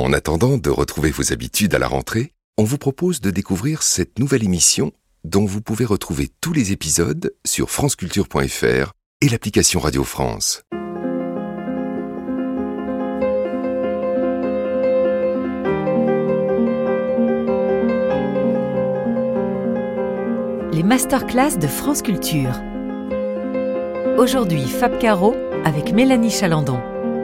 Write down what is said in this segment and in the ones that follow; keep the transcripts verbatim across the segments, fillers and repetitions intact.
En attendant de retrouver vos habitudes à la rentrée, on vous propose de découvrir cette nouvelle émission dont vous pouvez retrouver tous les épisodes sur franceculture point f r et l'application Radio France. Les masterclass de France Culture. Aujourd'hui, Fab Caro avec Mélanie Chalandon.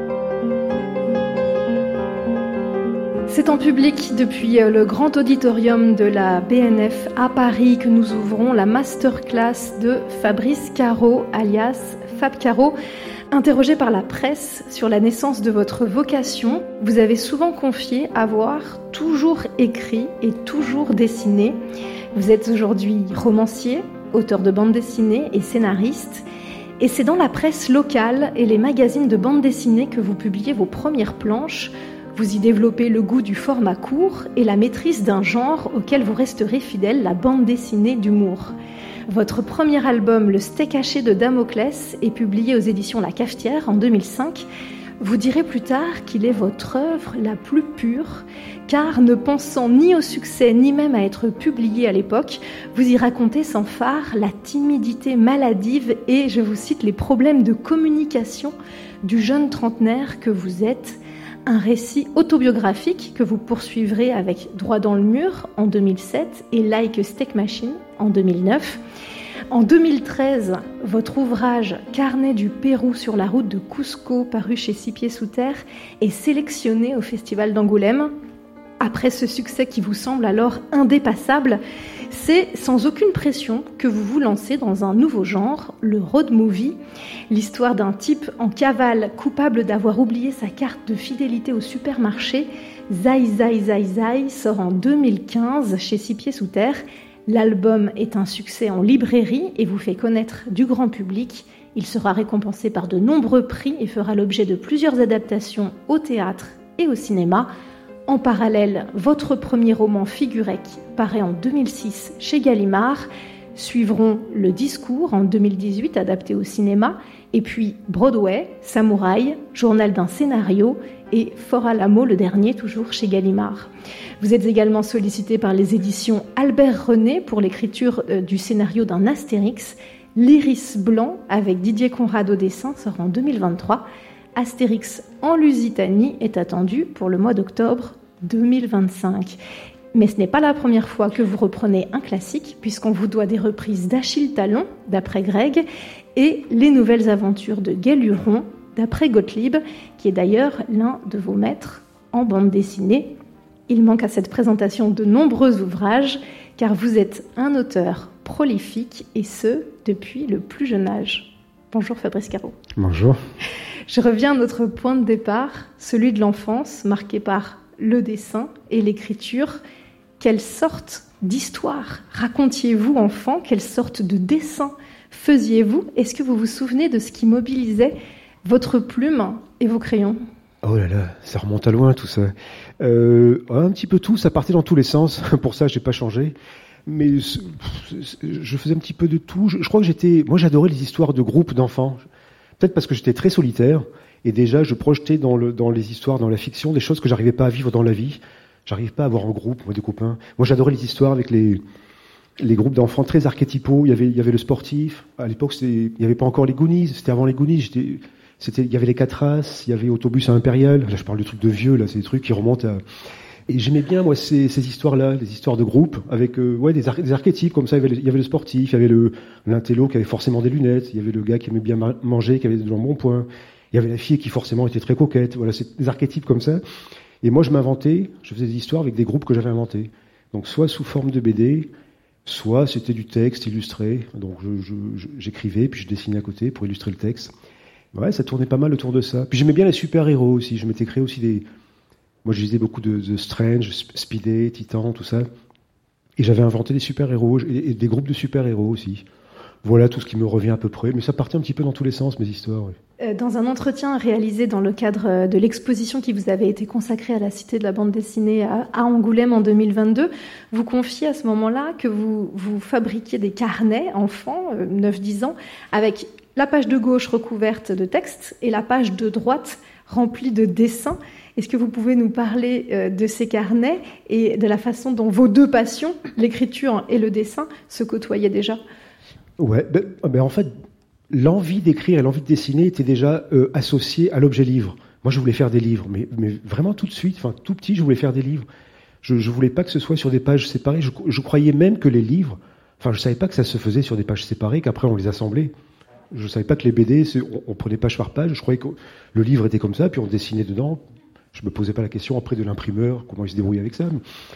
C'est en public depuis le grand auditorium de la B N F à Paris que nous ouvrons la masterclass de Fabrice Caro, alias Fab Caro. Interrogé par la presse sur la naissance de votre vocation, vous avez souvent confié avoir toujours écrit et toujours dessiné. Vous êtes aujourd'hui romancier, auteur de bande dessinée et scénariste. Et c'est dans la presse locale et les magazines de bande dessinée que vous publiez vos premières planches. Vous y développez le goût du format court et la maîtrise d'un genre auquel vous resterez fidèle, la bande dessinée d'humour. Votre premier album, Le Steak haché de Damoclès, est publié aux éditions La Cafetière en deux mille cinq. Vous direz plus tard qu'il est votre œuvre la plus pure, car ne pensant ni au succès ni même à être publié à l'époque, vous y racontez sans phare la timidité maladive et, je vous cite, les problèmes de communication du jeune trentenaire que vous êtes. Un récit autobiographique que vous poursuivrez avec Droit dans le mur en deux mille sept et Like a Steak Machine en deux mille neuf. En deux mille treize, votre ouvrage Carnet du Pérou sur la route de Cusco, paru chez Six Pieds Sous Terre, est sélectionné au Festival d'Angoulême. Après ce succès qui vous semble alors indépassable, c'est sans aucune pression que vous vous lancez dans un nouveau genre, le road movie. L'histoire d'un type en cavale coupable d'avoir oublié sa carte de fidélité au supermarché, Zai Zai Zai Zai, sort en deux mille quinze chez Six Pieds Sous Terre. L'album est un succès en librairie et vous fait connaître du grand public. Il sera récompensé par de nombreux prix et fera l'objet de plusieurs adaptations au théâtre et au cinéma. En parallèle, votre premier roman Figurec paraît en deux mille six chez Gallimard. Suivront Le Discours en deux mille dix-huit, adapté au cinéma, et puis Broadway, Samouraï, Journal d'un scénario et Fort Alamo, le dernier, toujours chez Gallimard. Vous êtes également sollicité par les éditions Albert René pour l'écriture du scénario d'un Astérix. L'Iris blanc avec Didier Conrad au dessin sort en deux mille vingt-trois. Astérix en Lusitanie est attendu pour le mois d'octobre deux mille vingt-cinq. Mais ce n'est pas la première fois que vous reprenez un classique, puisqu'on vous doit des reprises d'Achille Talon, d'après Greg, et Les Nouvelles Aventures de Gay Luron, d'après Gottlieb, qui est d'ailleurs l'un de vos maîtres en bande dessinée. Il manque à cette présentation de nombreux ouvrages, car vous êtes un auteur prolifique, et ce, depuis le plus jeune âge. Bonjour Fabrice Caro. Bonjour. Je reviens à notre point de départ, celui de l'enfance, marqué par le dessin et l'écriture. Quelle sorte d'histoire racontiez-vous, enfant? Quelle sorte de dessin faisiez-vous? Est-ce que vous vous souvenez de ce qui mobilisait votre plume et vos crayons? Oh là là, ça remonte à loin tout ça. Euh, un petit peu tout, ça partait dans tous les sens. Pour ça, je n'ai pas changé. Mais je faisais un petit peu de tout. Je, je crois que j'étais... Moi, j'adorais les histoires de groupes d'enfants. Peut-être parce que j'étais très solitaire. Et déjà, je projetais dans, le, dans les histoires, dans la fiction, des choses que j'arrivais pas à vivre dans la vie. J'arrivais pas à avoir en groupe, moi, des copains. Moi, j'adorais les histoires avec les, les groupes d'enfants très archétypaux. Il y avait, il y avait le sportif. À l'époque, c'était, il n'y avait pas encore les Goonies. C'était avant les Goonies. J'étais, c'était, il y avait les Quatre Races. Il y avait Autobus à Impérial. Là, je parle de trucs de vieux, là. C'est des trucs qui remontent à... Et j'aimais bien, moi, ces, ces histoires-là, les histoires de groupe, avec, euh, ouais, des, ar- des archétypes, comme ça. Il y, avait le, il y avait le sportif, il y avait le, l'intello qui avait forcément des lunettes. Il y avait le gars qui aimait bien ma- manger, qui avait des jambons point. Il y avait la fille qui forcément était très coquette. Voilà, c'est des archétypes comme ça. Et moi, je m'inventais, je faisais des histoires avec des groupes que j'avais inventés. Donc, soit sous forme de B D, soit c'était du texte illustré. Donc, je, je, je, j'écrivais, puis je dessinais à côté pour illustrer le texte. Ouais, ça tournait pas mal autour de ça. Puis j'aimais bien les super-héros aussi. Je m'étais créé aussi des... Moi, je lisais beaucoup de, de Strange, Speedy, Titan, tout ça. Et j'avais inventé des super-héros et, et des groupes de super-héros aussi. Voilà tout ce qui me revient à peu près. Mais ça partait un petit peu dans tous les sens, mes histoires. Oui. Dans un entretien réalisé dans le cadre de l'exposition qui vous avait été consacrée à la Cité de la bande dessinée à, à Angoulême en deux mille vingt-deux, vous confiez à ce moment-là que vous, vous fabriquiez des carnets enfants, euh, neuf dix ans, avec la page de gauche recouverte de texte et la page de droite remplie de dessins. Est-ce que vous pouvez nous parler euh, de ces carnets et de la façon dont vos deux passions, l'écriture et le dessin, se côtoyaient déjà ? Ouais, ben, ben en fait, l'envie d'écrire et l'envie de dessiner étaient déjà euh, associées à l'objet livre. Moi, je voulais faire des livres, mais, mais vraiment tout de suite, enfin tout petit, je voulais faire des livres. Je ne voulais pas que ce soit sur des pages séparées. Je, je croyais même que les livres, enfin je ne savais pas que ça se faisait sur des pages séparées, qu'après on les assemblait. Je ne savais pas que les B D, c'est, on, on prenait page par page. Je croyais que le livre était comme ça, puis on dessinait dedans. Je ne me posais pas la question après de l'imprimeur, comment il se débrouillait avec ça.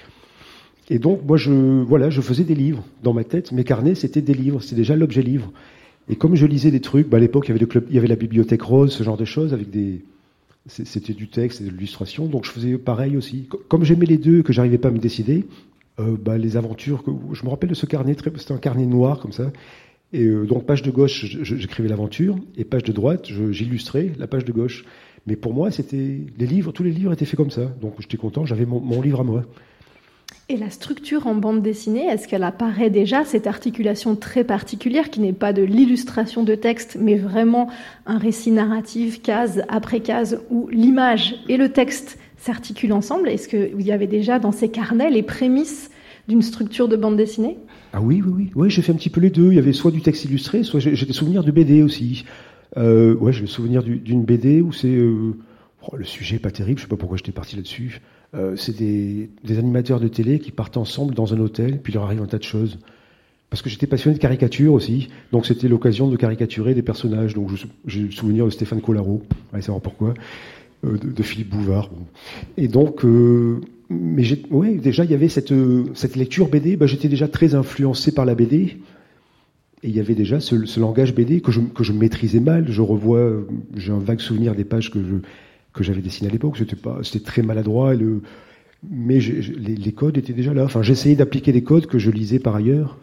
Et donc, moi, je, voilà, je faisais des livres dans ma tête. Mes carnets, c'était des livres, c'était déjà l'objet livre. Et comme je lisais des trucs, bah, à l'époque, il y avait le club, il y avait la bibliothèque rose, ce genre de choses, avec des, c'était du texte et de l'illustration. Donc, je faisais pareil aussi. Comme j'aimais les deux, que j'arrivais pas à me décider, euh, bah, les aventures, que, je me rappelle de ce carnet, très, c'était un carnet noir comme ça. Et euh, donc, page de gauche, j'écrivais l'aventure, et page de droite, je, j'illustrais la page de gauche. Mais pour moi, c'était les livres, tous les livres étaient faits comme ça. Donc, j'étais content, j'avais mon, mon livre à moi. Et la structure en bande dessinée, est-ce qu'elle apparaît déjà, cette articulation très particulière qui n'est pas de l'illustration de texte, mais vraiment un récit narratif, case après case, où l'image et le texte s'articulent ensemble ? Est-ce qu'il y avait déjà dans ces carnets les prémices d'une structure de bande dessinée ? Ah oui, oui, oui. Ouais, j'ai fait un petit peu les deux. Il y avait soit du texte illustré, soit j'ai, j'ai des souvenirs de B D aussi. Euh, ouais, j'ai le souvenir du, d'une B D où c'est... Euh, oh, le sujet n'est pas terrible, je ne sais pas pourquoi j'étais parti là-dessus. Euh, c'est des, des animateurs de télé qui partent ensemble dans un hôtel, puis il leur arrive un tas de choses. Parce que j'étais passionné de caricature aussi, donc c'était l'occasion de caricaturer des personnages. Donc je, j'ai le souvenir de Stéphane Collaro, allez savoir pourquoi, euh, de, de Philippe Bouvard. Bon. Et donc, euh, mais j'ai, ouais, déjà il y avait cette, cette lecture B D, bah, j'étais déjà très influencé par la B D. Et il y avait déjà ce, ce langage B D que je, que je maîtrisais mal. Je revois, j'ai un vague souvenir des pages que je... que j'avais dessiné à l'époque, c'était pas, c'était très maladroit, et le, mais j'ai, les, les codes étaient déjà là. Enfin, j'essayais d'appliquer des codes que je lisais par ailleurs.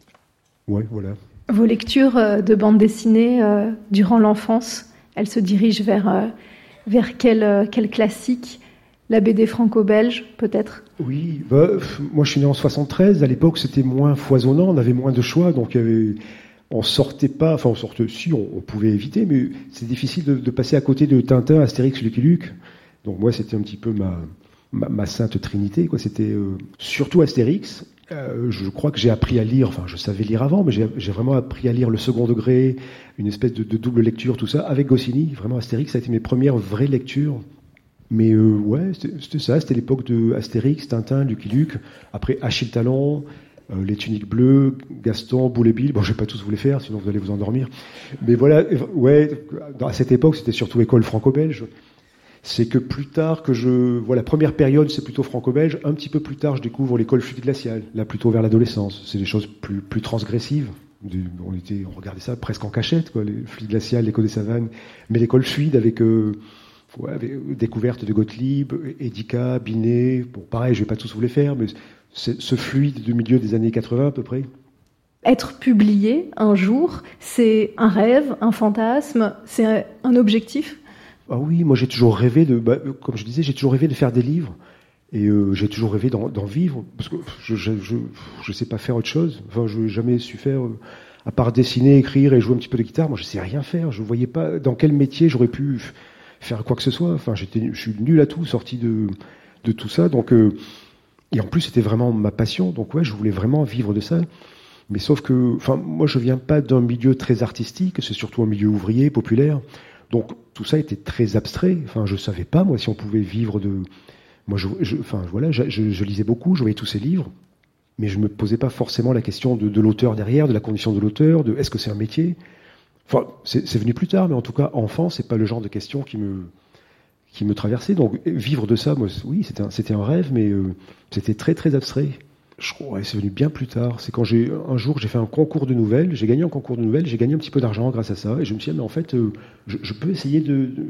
Ouais, voilà. Vos lectures de bande dessinée euh, durant l'enfance, elles se dirigent vers euh, vers quel euh, quel classique ? La B D franco-belge, peut-être ? Oui, bah, moi je suis né en soixante-treize. À l'époque, c'était moins foisonnant, on avait moins de choix, donc il y avait. On sortait pas, enfin on sortait, si on, on pouvait éviter, mais c'est difficile de, de passer à côté de Tintin, Astérix, Lucky Luke. Donc moi c'était un petit peu ma, ma, ma sainte trinité, quoi. C'était euh, surtout Astérix. Euh, je crois que j'ai appris à lire, enfin je savais lire avant, mais j'ai, j'ai vraiment appris à lire le second degré, une espèce de, de double lecture, tout ça, avec Goscinny. Vraiment Astérix, ça a été mes premières vraies lectures. Mais euh, ouais, c'était, c'était ça, c'était l'époque de Astérix, Tintin, Lucky Luke. Après Achille Talon. Euh, les tuniques bleues, Gaston, Boule et Bill. Bon, je vais pas tous vous les faire, sinon vous allez vous endormir. Mais voilà, ouais, à cette époque, c'était surtout école franco-belge. C'est que plus tard que je, voilà, la première période, c'est plutôt franco-belge. Un petit peu plus tard, je découvre l'école fluide glaciale, là plutôt vers l'adolescence. C'est des choses plus, plus transgressives. On était, on regardait ça presque en cachette, quoi, les fluides glaciales, l'école des savanes. Mais l'école fluide avec, euh, ouais, avec découverte de Gottlieb, Edica, Binet. Bon, pareil, je vais pas tous vous les faire, mais c'est ce fluide du milieu des années quatre-vingts à peu près. Être publié un jour, c'est un rêve, un fantasme, c'est un objectif ? Ah oui, moi j'ai toujours rêvé de, bah, comme je disais, j'ai toujours rêvé de faire des livres, et euh, j'ai toujours rêvé d'en, d'en vivre, parce que je, je, je, je sais pas faire autre chose. Enfin, je n'ai jamais su faire, euh, à part dessiner, écrire et jouer un petit peu de guitare. Moi, je sais rien faire. Je voyais pas dans quel métier j'aurais pu f- faire quoi que ce soit. Enfin, j'étais, je suis nul à tout, sorti de de tout ça. Donc euh, Et en plus, c'était vraiment ma passion. Donc ouais, je voulais vraiment vivre de ça. Mais sauf que, enfin, moi, je viens pas d'un milieu très artistique. C'est surtout un milieu ouvrier, populaire. Donc tout ça était très abstrait. Enfin, je savais pas moi si on pouvait vivre de. Moi, je, je enfin voilà, je, je, je lisais beaucoup, je voyais tous ces livres, mais je me posais pas forcément la question de, de l'auteur derrière, de la condition de l'auteur, de est-ce que c'est un métier. Enfin, c'est, c'est venu plus tard, mais en tout cas, enfant, c'est pas le genre de question qui me qui me traversait. Donc vivre de ça, moi, oui, c'était un, c'était un rêve, mais euh, c'était très très abstrait. Je crois, c'est venu bien plus tard. C'est quand j'ai un jour j'ai fait un concours de nouvelles, j'ai gagné un concours de nouvelles, j'ai gagné un petit peu d'argent grâce à ça, et je me suis dit mais en fait, euh, je, je peux essayer de, de,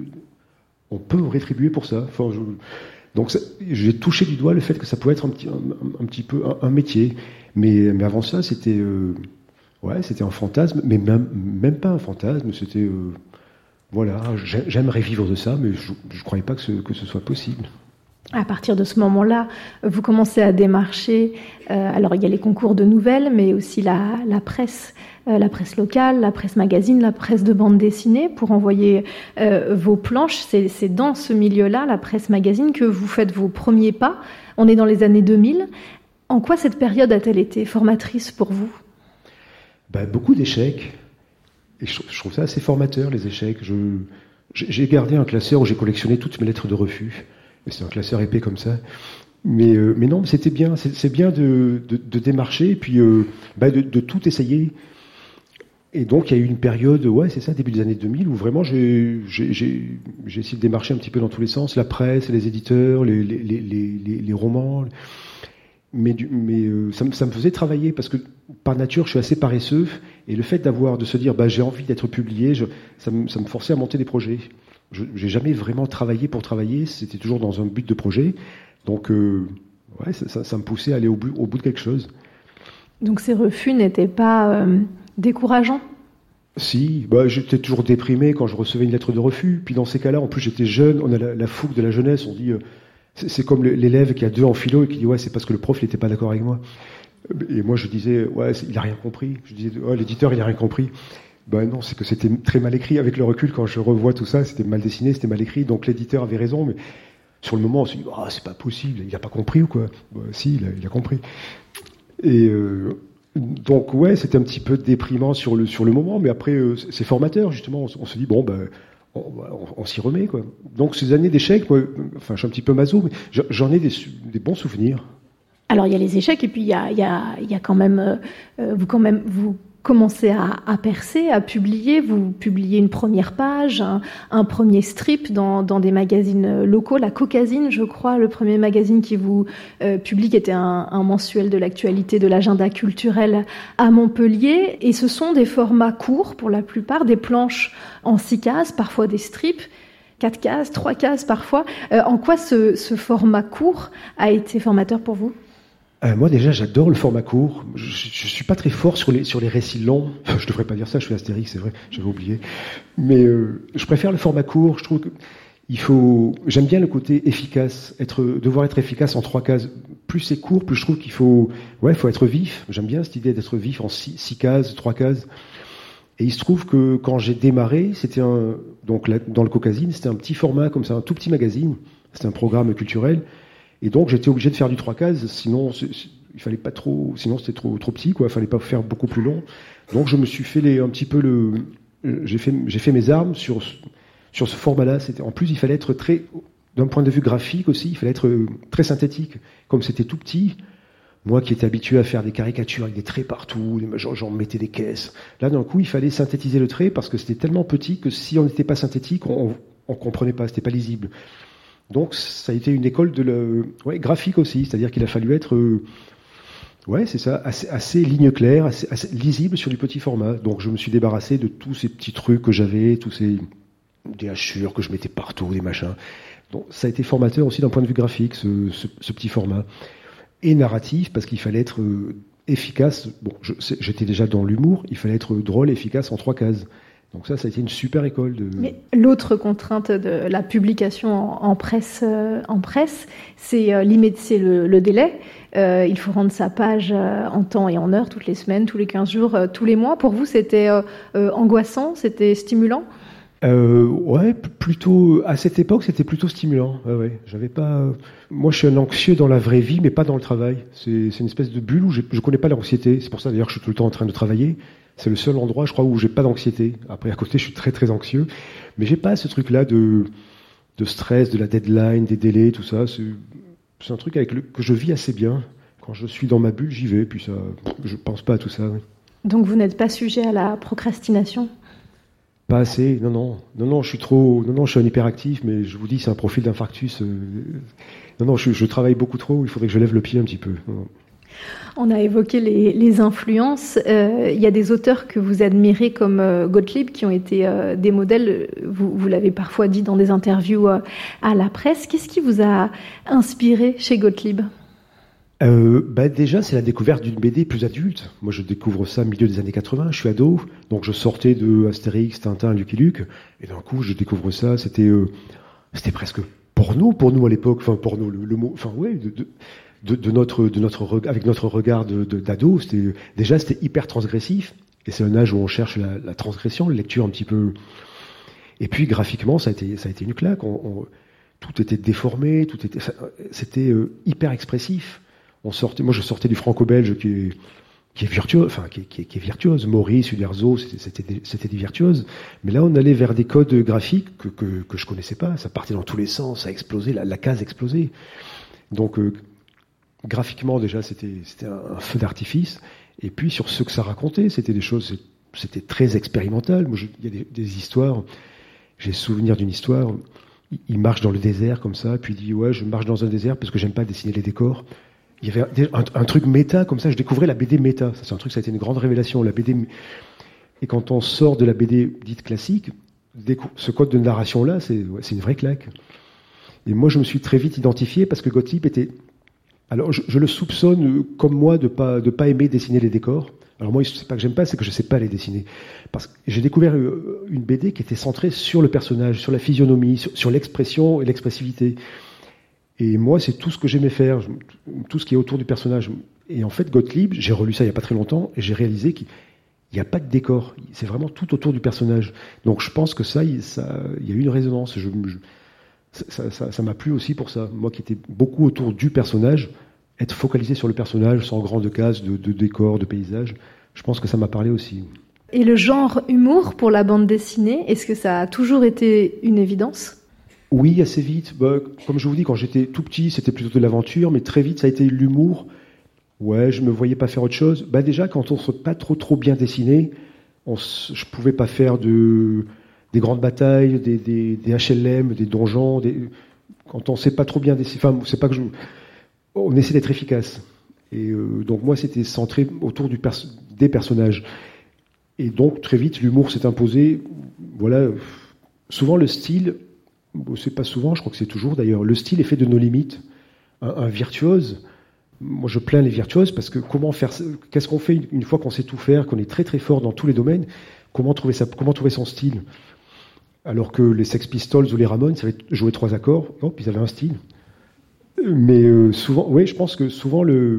on peut me rétribuer pour ça. Enfin, je, donc ça, j'ai touché du doigt le fait que ça pouvait être un petit, un, un petit peu un, un métier, mais mais avant ça, c'était euh, ouais, c'était un fantasme, mais même même pas un fantasme, c'était euh, voilà, j'aimerais vivre de ça, mais je ne croyais pas que ce, que ce soit possible. À partir de ce moment-là, vous commencez à démarcher, euh, alors il y a les concours de nouvelles, mais aussi la, la presse, euh, la presse locale, la presse magazine, la presse de bande dessinée, pour envoyer euh, vos planches. C'est, c'est dans ce milieu-là, la presse magazine, que vous faites vos premiers pas. On est dans les années deux mille. En quoi cette période a-t-elle été formatrice pour vous ? Ben, beaucoup d'échecs. Et je, je trouve ça assez formateur, les échecs. Je, j'ai gardé un classeur où j'ai collectionné toutes mes lettres de refus. C'est un classeur épais comme ça. Mais, euh, mais non, c'était bien. C'est, c'est bien de, de, de démarcher et puis euh, bah de, de tout essayer. Et donc, il y a eu une période, ouais, c'est ça, début des années deux mille, où vraiment j'ai, j'ai, j'ai, j'ai essayé de démarcher un petit peu dans tous les sens. La presse, les éditeurs, les, les, les, les, les romans. Mais, du, mais euh, ça, me, ça me faisait travailler parce que, par nature, je suis assez paresseux. Et le fait d'avoir, de se dire, bah, j'ai envie d'être publié, je, ça, me, ça me forçait à monter des projets. Je n'ai jamais vraiment travaillé pour travailler, c'était toujours dans un but de projet. Donc, euh, ouais, ça, ça, ça me poussait à aller au bout, au bout de quelque chose. Donc ces refus n'étaient pas euh, décourageants ? Si, bah, j'étais toujours déprimé quand je recevais une lettre de refus. Puis dans ces cas-là, en plus j'étais jeune, on a la, la fougue de la jeunesse, on dit... Euh, c'est, c'est comme l'élève qui a deux en philo et qui dit « ouais, c'est parce que le prof n'était pas d'accord avec moi ». Et moi je disais « ouais, il n'a rien compris ». Je disais oh, « l'éditeur, il n'a rien compris ». Ben non, c'est que c'était très mal écrit. Avec le recul, quand je revois tout ça, c'était mal dessiné, c'était mal écrit. Donc l'éditeur avait raison, mais sur le moment, on s'est dit « ah, c'est pas possible, il n'a pas compris ou quoi ?» Ben, si, il a, il a compris. Et euh, donc ouais, c'était un petit peu déprimant sur le sur le moment, mais après euh, c'est formateur justement. On, on se dit bon ben on, on, on s'y remet quoi. Donc ces années d'échecs, moi, enfin je suis un petit peu maso, mais j'en ai des, des bons souvenirs. Alors il y a les échecs et puis il y a il y a il y a quand même euh, vous quand même vous commencez à, à percer, à publier. Vous publiez une première page, un, un premier strip dans, dans des magazines locaux. La Caucasine, je crois, le premier magazine qui vous euh, publie, qui était un, un mensuel de l'actualité de l'agenda culturel à Montpellier. Et ce sont des formats courts, pour la plupart, des planches en six cases, parfois des strips, quatre cases, trois cases parfois. Euh, en quoi ce, ce format court a été formateur pour vous ? Euh, moi déjà j'adore le format court. Je, je suis pas très fort sur les sur les récits longs. Enfin, je devrais pas dire ça. Je suis Astérix, c'est vrai. J'avais oublié. Mais euh, je préfère le format court. Je trouve que il faut. J'aime bien le côté efficace. Être devoir être efficace en trois cases. Plus c'est court, plus je trouve qu'il faut. Ouais, il faut être vif. J'aime bien cette idée d'être vif en six, six cases, trois cases. Et il se trouve que quand j'ai démarré, c'était un donc là, dans le Caucasine, c'était un petit format comme ça, un tout petit magazine. C'était un programme culturel. Et donc j'étais obligé de faire du trois cases, sinon c'est, c'est, il fallait pas trop, sinon c'était trop trop petit quoi, il fallait pas faire beaucoup plus long. Donc je me suis fait les, un petit peu le, j'ai fait j'ai fait mes armes sur sur ce format-là. C'était en plus il fallait être très, d'un point de vue graphique aussi, il fallait être très synthétique. Comme c'était tout petit, moi qui étais habitué à faire des caricatures avec des traits partout, j'en, j'en mettais des caisses. Là d'un coup il fallait synthétiser le trait parce que c'était tellement petit que si on n'était pas synthétique, on, on comprenait pas, c'était pas lisible. Donc ça a été une école de le, ouais, graphique aussi, c'est-à-dire qu'il a fallu être, euh, ouais, c'est ça, assez, assez ligne claire, assez, assez lisible sur du petit format. Donc je me suis débarrassé de tous ces petits trucs que j'avais, tous ces des hachures que je mettais partout, des machins. Donc ça a été formateur aussi d'un point de vue graphique, ce, ce, ce petit format. Et narratif, parce qu'il fallait être euh, efficace. Bon, je, j'étais déjà dans l'humour, il fallait être drôle, efficace en trois cases. Donc ça, ça a été une super école. De... Mais l'autre contrainte de la publication en, en presse, euh, en presse, c'est, euh, c'est le, le délai. Euh, il faut rendre sa page euh, en temps et en heure, toutes les semaines, tous les quinze jours, euh, tous les mois. Pour vous, c'était euh, euh, angoissant, c'était stimulant ? euh, Ouais, plutôt. À cette époque, c'était plutôt stimulant. Ouais, ouais. J'avais pas. Euh... Moi, je suis un anxieux dans la vraie vie, mais pas dans le travail. C'est, c'est une espèce de bulle où je ne connais pas l'anxiété. C'est pour ça d'ailleurs que je suis tout le temps en train de travailler. C'est le seul endroit, je crois, où j'ai pas d'anxiété. Après, à côté, je suis très très anxieux, mais j'ai pas ce truc-là de de stress, de la deadline, des délais, tout ça. C'est, c'est un truc avec le que je vis assez bien. Quand je suis dans ma bulle, j'y vais. Puis ça, je pense pas à tout ça. Oui. Donc, vous n'êtes pas sujet à la procrastination ? Pas assez. Non, non, non, non. Je suis trop. Non, non. Je suis un hyperactif, mais je vous dis, c'est un profil d'infarctus. Euh... Non, non. Je, je travaille beaucoup trop. Il faudrait que je lève le pied un petit peu. Non, non. On a évoqué les, les influences. Euh, il y a des auteurs que vous admirez comme euh, Gottlieb qui ont été euh, des modèles. Vous, vous l'avez parfois dit dans des interviews euh, à la presse. Qu'est-ce qui vous a inspiré chez Gottlieb ? euh, bah Déjà, c'est la découverte d'une B D plus adulte. Moi, je découvre ça au milieu des années quatre-vingts. Je suis ado, donc je sortais de Astérix, Tintin, Lucky Luke, et d'un coup, je découvre ça. C'était, euh, c'était presque porno pour nous à l'époque, enfin porno, le, le mot, enfin ouais, de, de, de, de notre, de notre, avec notre regard de, de, d'ado, c'était déjà c'était hyper transgressif. Et c'est un âge où on cherche la, la transgression, la lecture un petit peu. Et puis graphiquement, ça a été, ça a été une claque. On, on, tout était déformé, tout était, c'était euh, hyper expressif. On sortait, moi je sortais du franco-belge qui est, qui est virtuose, enfin qui est, qui est, qui est virtuose. Maurice, Uderzo, c'était, c'était, des, c'était des virtuoses. Mais là, on allait vers des codes graphiques que que, que je connaissais pas. Ça partait dans tous les sens, ça explosait, la, la case explosait. Donc euh, graphiquement déjà, c'était, c'était un, un feu d'artifice. Et puis sur ce que ça racontait, c'était des choses, c'était très expérimental. Moi, il y a des, des histoires. J'ai souvenir d'une histoire. Il, il marche dans le désert comme ça, puis il dit ouais, je marche dans un désert parce que j'aime pas dessiner les décors. Il y avait un, un, un truc méta comme ça. Je découvrais la B D méta. Ça, c'est un truc, ça a été une grande révélation. La B D. Et quand on sort de la B D dite classique, ce code de narration là, c'est, ouais, c'est une vraie claque. Et moi, je me suis très vite identifié parce que Gottlieb était. Alors, je, je le soupçonne, comme moi, de pas de pas aimer dessiner les décors. Alors moi, c'est pas que j'aime pas, c'est que je sais pas les dessiner. Parce que j'ai découvert une B D qui était centrée sur le personnage, sur la physionomie, sur, sur l'expression et l'expressivité. Et moi, c'est tout ce que j'aimais faire, tout ce qui est autour du personnage. Et en fait, Gottlieb, j'ai relu ça il y a pas très longtemps, et j'ai réalisé qu'il n'y a pas de décor. C'est vraiment tout autour du personnage. Donc je pense que ça, il, ça, il y a eu une résonance. Je, je, Ça, ça, ça m'a plu aussi pour ça. Moi qui étais beaucoup autour du personnage, être focalisé sur le personnage sans grande case de, de décor, de paysage, je pense que ça m'a parlé aussi. Et le genre humour pour la bande dessinée, est-ce que ça a toujours été une évidence ? Oui, assez vite. Bah, comme je vous dis, quand j'étais tout petit, c'était plutôt de l'aventure, mais très vite, ça a été l'humour. Ouais, je me voyais pas faire autre chose. Bah déjà, quand on ne soit pas trop trop bien dessiné, on, je pouvais pas faire de... des grandes batailles, des, des, des H L M, des donjons, des... quand on ne sait pas trop bien dessiner, enfin, c'est pas que je... on essaie d'être efficace. Et euh, donc moi, c'était centré autour du pers... des personnages. Et donc très vite, l'humour s'est imposé. Voilà, souvent le style, c'est pas souvent, je crois que c'est toujours d'ailleurs, le style est fait de nos limites. Un, un virtuose, moi je plains les virtuoses parce que comment faire, qu'est-ce qu'on fait une fois qu'on sait tout faire, qu'on est très très fort dans tous les domaines, comment trouver ça, comment trouver son style? Alors que les Sex Pistols ou les Ramones savaient jouer trois accords, hop, ils avaient un style. Mais euh, souvent, oui, je pense que souvent le,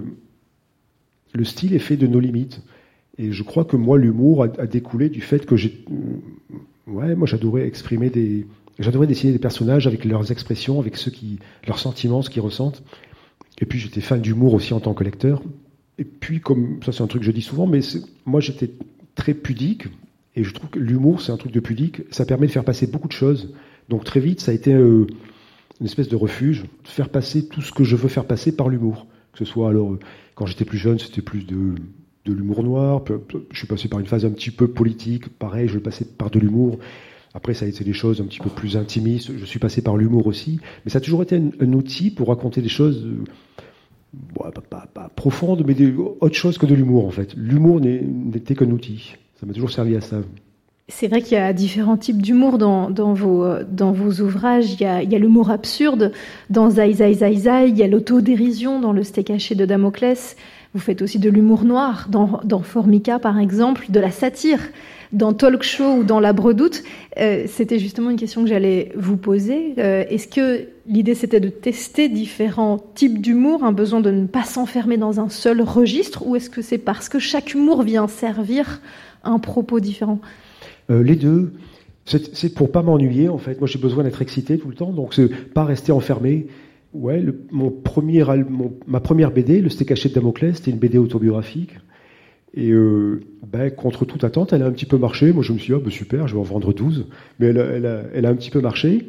le style est fait de nos limites. Et je crois que moi, l'humour a, a découlé du fait que j'ai, ouais, moi j'adorais exprimer des, j'adorais dessiner des personnages avec leurs expressions, avec ceux qui, leurs sentiments, ce qu'ils ressentent. Et puis j'étais fan d'humour aussi en tant que lecteur. Et puis comme ça, c'est un truc que je dis souvent, mais moi j'étais très pudique. Et je trouve que l'humour, c'est un truc de pudique. Ça permet de faire passer beaucoup de choses. Donc très vite, ça a été euh, une espèce de refuge, de faire passer tout ce que je veux faire passer par l'humour. Que ce soit, alors, quand j'étais plus jeune, c'était plus de, de l'humour noir. Je suis passé par une phase un petit peu politique. Pareil, je passais par de l'humour. Après, ça a été des choses un petit peu plus intimistes. Je suis passé par l'humour aussi. Mais ça a toujours été un, un outil pour raconter des choses... Euh, bon, pas, pas, pas profondes, mais des, autre chose que de l'humour, en fait. L'humour n'était qu'un outil. Ça m'a toujours servi à ça. C'est vrai qu'il y a différents types d'humour dans, dans, vos, dans vos ouvrages. Il y a, il y a l'humour absurde dans Zai Zai Zai Zai, il y a l'autodérision dans Le steak haché de Damoclès. Vous faites aussi de l'humour noir dans, dans Formica, par exemple, de la satire dans Talk Show ou dans La Bredoute. Euh, c'était justement une question que j'allais vous poser. Euh, est-ce que l'idée, c'était de tester différents types d'humour, un besoin de ne pas s'enfermer dans un seul registre, ou est-ce que c'est parce que chaque humour vient servir un propos différent? euh, Les deux. C'est, c'est pour pas m'ennuyer, en fait. Moi, j'ai besoin d'être excité tout le temps, donc c'est pas rester enfermé. Ouais, le, mon premier, mon, ma première B D, Le steak haché de Damoclès, c'était une B D autobiographique. Et euh, ben, contre toute attente, elle a un petit peu marché. Moi, je me suis dit, oh, ben, super, je vais en vendre douze. Mais elle a, elle, a, elle a un petit peu marché.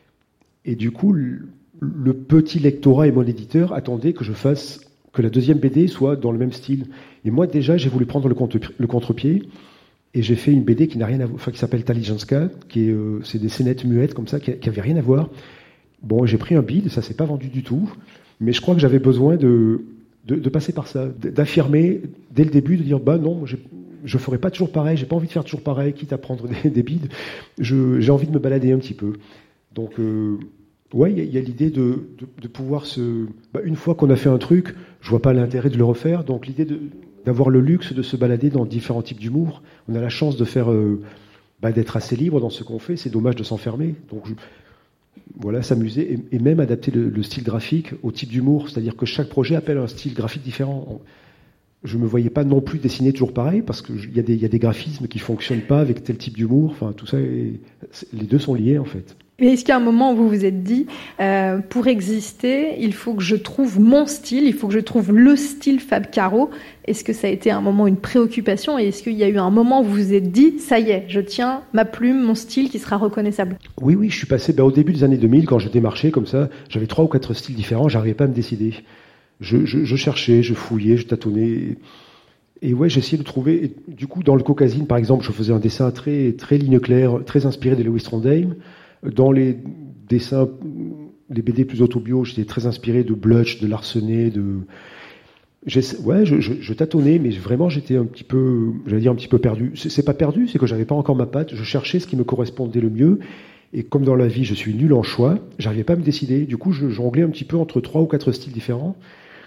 Et du coup, le, le petit lectorat et mon éditeur attendaient que je fasse, que la deuxième B D soit dans le même style. Et moi, déjà, j'ai voulu prendre le, contre, le contre-pied. Et j'ai fait une B D qui n'a rien à voir, enfin, qui s'appelle Talijanska, qui est, euh, c'est des scénettes muettes comme ça, qui, qui avait rien à voir. Bon, j'ai pris un bide, ça s'est pas vendu du tout. Mais je crois que j'avais besoin de, de, de passer par ça, d'affirmer dès le début, de dire, bah non, je ne ferai pas toujours pareil, j'ai pas envie de faire toujours pareil, quitte à prendre des, des bides. Je, j'ai envie de me balader un petit peu. Donc, euh, ouais, il y, y a l'idée de, de, de pouvoir se... Bah, une fois qu'on a fait un truc, je vois pas l'intérêt de le refaire. Donc, l'idée de, d'avoir le luxe de se balader dans différents types d'humour. On a la chance de faire, euh, bah, d'être assez libre dans ce qu'on fait. C'est dommage de s'enfermer. Donc, je, voilà, s'amuser et, et même adapter le, le style graphique au type d'humour. C'est-à-dire que chaque projet appelle un style graphique différent. Je ne me voyais pas non plus dessiner toujours pareil, parce qu'il y, y a des graphismes qui ne fonctionnent pas avec tel type d'humour. Enfin, tout ça, est, les deux sont liés en fait. Mais est-ce qu'il y a un moment où vous vous êtes dit, euh, pour exister, il faut que je trouve mon style, il faut que je trouve le style Fab Caro? Est-ce que ça a été un moment, une préoccupation? Et est-ce qu'il y a eu un moment où vous vous êtes dit, ça y est, je tiens ma plume, mon style qui sera reconnaissable? Oui, oui, je suis passé, ben, au début des années deux mille, quand je démarchais comme ça, j'avais trois ou quatre styles différents, j'arrivais pas à me décider. Je, je, je cherchais, je fouillais, je tâtonnais. Et, et ouais, j'essayais de trouver. Et du coup, dans le Caucasine, par exemple, je faisais un dessin très, très ligne claire, très inspiré de Lewis Trondheim. Dans les dessins, les B D plus autobio, j'étais très inspiré de Blutch, de Larsenet, de. Ouais, je, je, je tâtonnais, mais vraiment, j'étais un petit peu, j'allais dire un petit peu perdu. C'est, c'est pas perdu, c'est que j'avais pas encore ma patte. Je cherchais ce qui me correspondait le mieux. Et comme dans la vie, je suis nul en choix, j'arrivais pas à me décider. Du coup, je jonglais un petit peu entre trois ou quatre styles différents.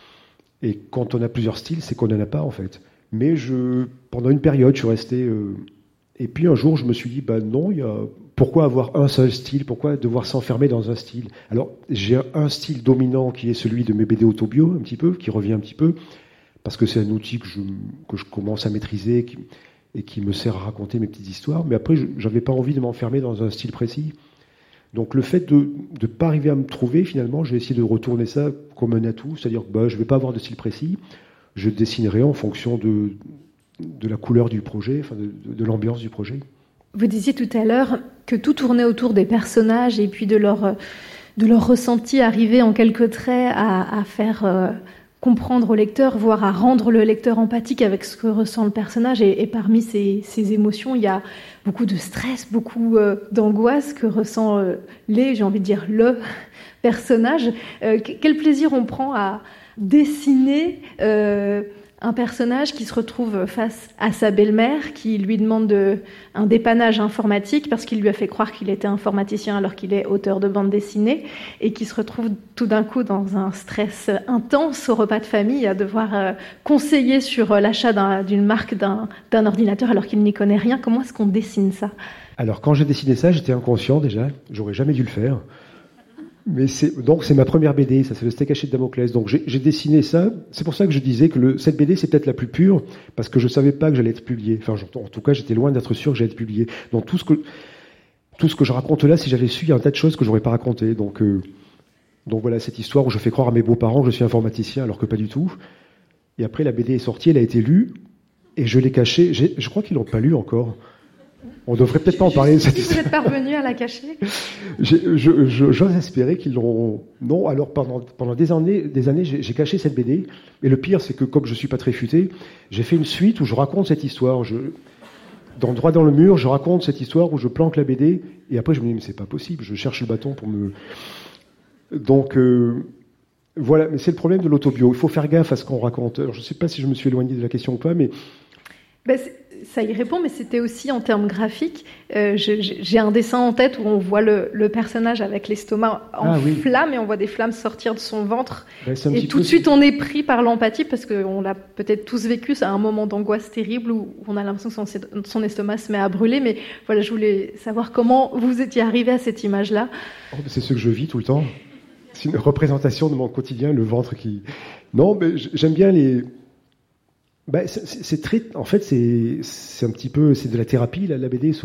Et quand on a plusieurs styles, c'est qu'on n'en a pas, en fait. Mais je, pendant une période, je suis resté... Euh, et puis un jour, je me suis dit, bah non, il y a... pourquoi avoir un seul style? Pourquoi devoir s'enfermer dans un style? Alors, j'ai un style dominant qui est celui de mes B D autobio, un petit peu, qui revient un petit peu, parce que c'est un outil que je, que je commence à maîtriser qui, et qui me sert à raconter mes petites histoires. Mais après, je n'avais pas envie de m'enfermer dans un style précis. Donc le fait de ne pas arriver à me trouver, finalement, j'ai essayé de retourner ça comme un atout, c'est-à-dire que bah, je ne vais pas avoir de style précis, je dessinerai en fonction de, de la couleur du projet, enfin de, de, de l'ambiance du projet. Vous disiez tout à l'heure que tout tournait autour des personnages et puis de leur, de leur ressenti arrivé en quelques traits à, à faire euh, comprendre au lecteur, voire à rendre le lecteur empathique avec ce que ressent le personnage. Et, et parmi ces, ces émotions, il y a beaucoup de stress, beaucoup euh, d'angoisse que ressent euh, les, j'ai envie de dire, le personnage. Euh, quel plaisir on prend à dessiner euh, un personnage qui se retrouve face à sa belle-mère, qui lui demande de, un dépannage informatique parce qu'il lui a fait croire qu'il était informaticien alors qu'il est auteur de bande dessinée, et qui se retrouve tout d'un coup dans un stress intense au repas de famille à devoir euh, conseiller sur l'achat d'un, d'une marque d'un, d'un ordinateur alors qu'il n'y connaît rien. Comment est-ce qu'on dessine ça? Alors quand j'ai dessiné ça, j'étais inconscient déjà, j'aurais jamais dû le faire. Mais c'est, donc c'est ma première B D, ça c'est le steak haché de Damoclès. Donc j'ai, j'ai dessiné ça, c'est pour ça que je disais que le, cette B D c'est peut-être la plus pure, parce que je savais pas que j'allais être publié. Enfin, en tout cas, j'étais loin d'être sûr que j'allais être publié. Donc tout ce que, tout ce que je raconte là, si j'avais su, il y a un tas de choses que j'aurais pas racontées. Donc, euh, donc voilà, cette histoire où je fais croire à mes beaux-parents que je suis informaticien alors que pas du tout. Et après, la B D est sortie, elle a été lue, et je l'ai cachée. J'ai, je crois qu'ils l'ont pas lue encore. On devrait peut-être pas en parler de cette histoire. Vous êtes parvenu à la cacher? je, je, je, J'ose espérer qu'ils l'ont. Non, alors pendant, pendant des années, des années j'ai, j'ai caché cette B D. Et le pire, c'est que comme je suis pas très futé, j'ai fait une suite où je raconte cette histoire. Je, dans, droit dans le mur, je raconte cette histoire où je planque la B D. Et après, je me dis, mais c'est pas possible. Je cherche le bâton pour me. Donc, euh, voilà. Mais c'est le problème de l'autobio. Il faut faire gaffe à ce qu'on raconte. Alors, je sais pas si je me suis éloigné de la question ou pas, mais. Ben, ça y répond, mais c'était aussi en termes graphiques. Euh, je, j'ai un dessin en tête où on voit le, le personnage avec l'estomac en ah, oui. flammes, et on voit des flammes sortir de son ventre. Ben, et tout de suite, on est pris par l'empathie, parce qu'on l'a peut-être tous vécu, c'est un moment d'angoisse terrible où on a l'impression que son, son estomac se met à brûler. Mais voilà, je voulais savoir comment vous étiez arrivé à cette image-là. Oh, ben c'est ce que je vis tout le temps. C'est une représentation de mon quotidien, le ventre qui... Non, mais j'aime bien les... Ben, c'est, c'est très, en fait, c'est, c'est un petit peu, c'est de la thérapie, la, la B D.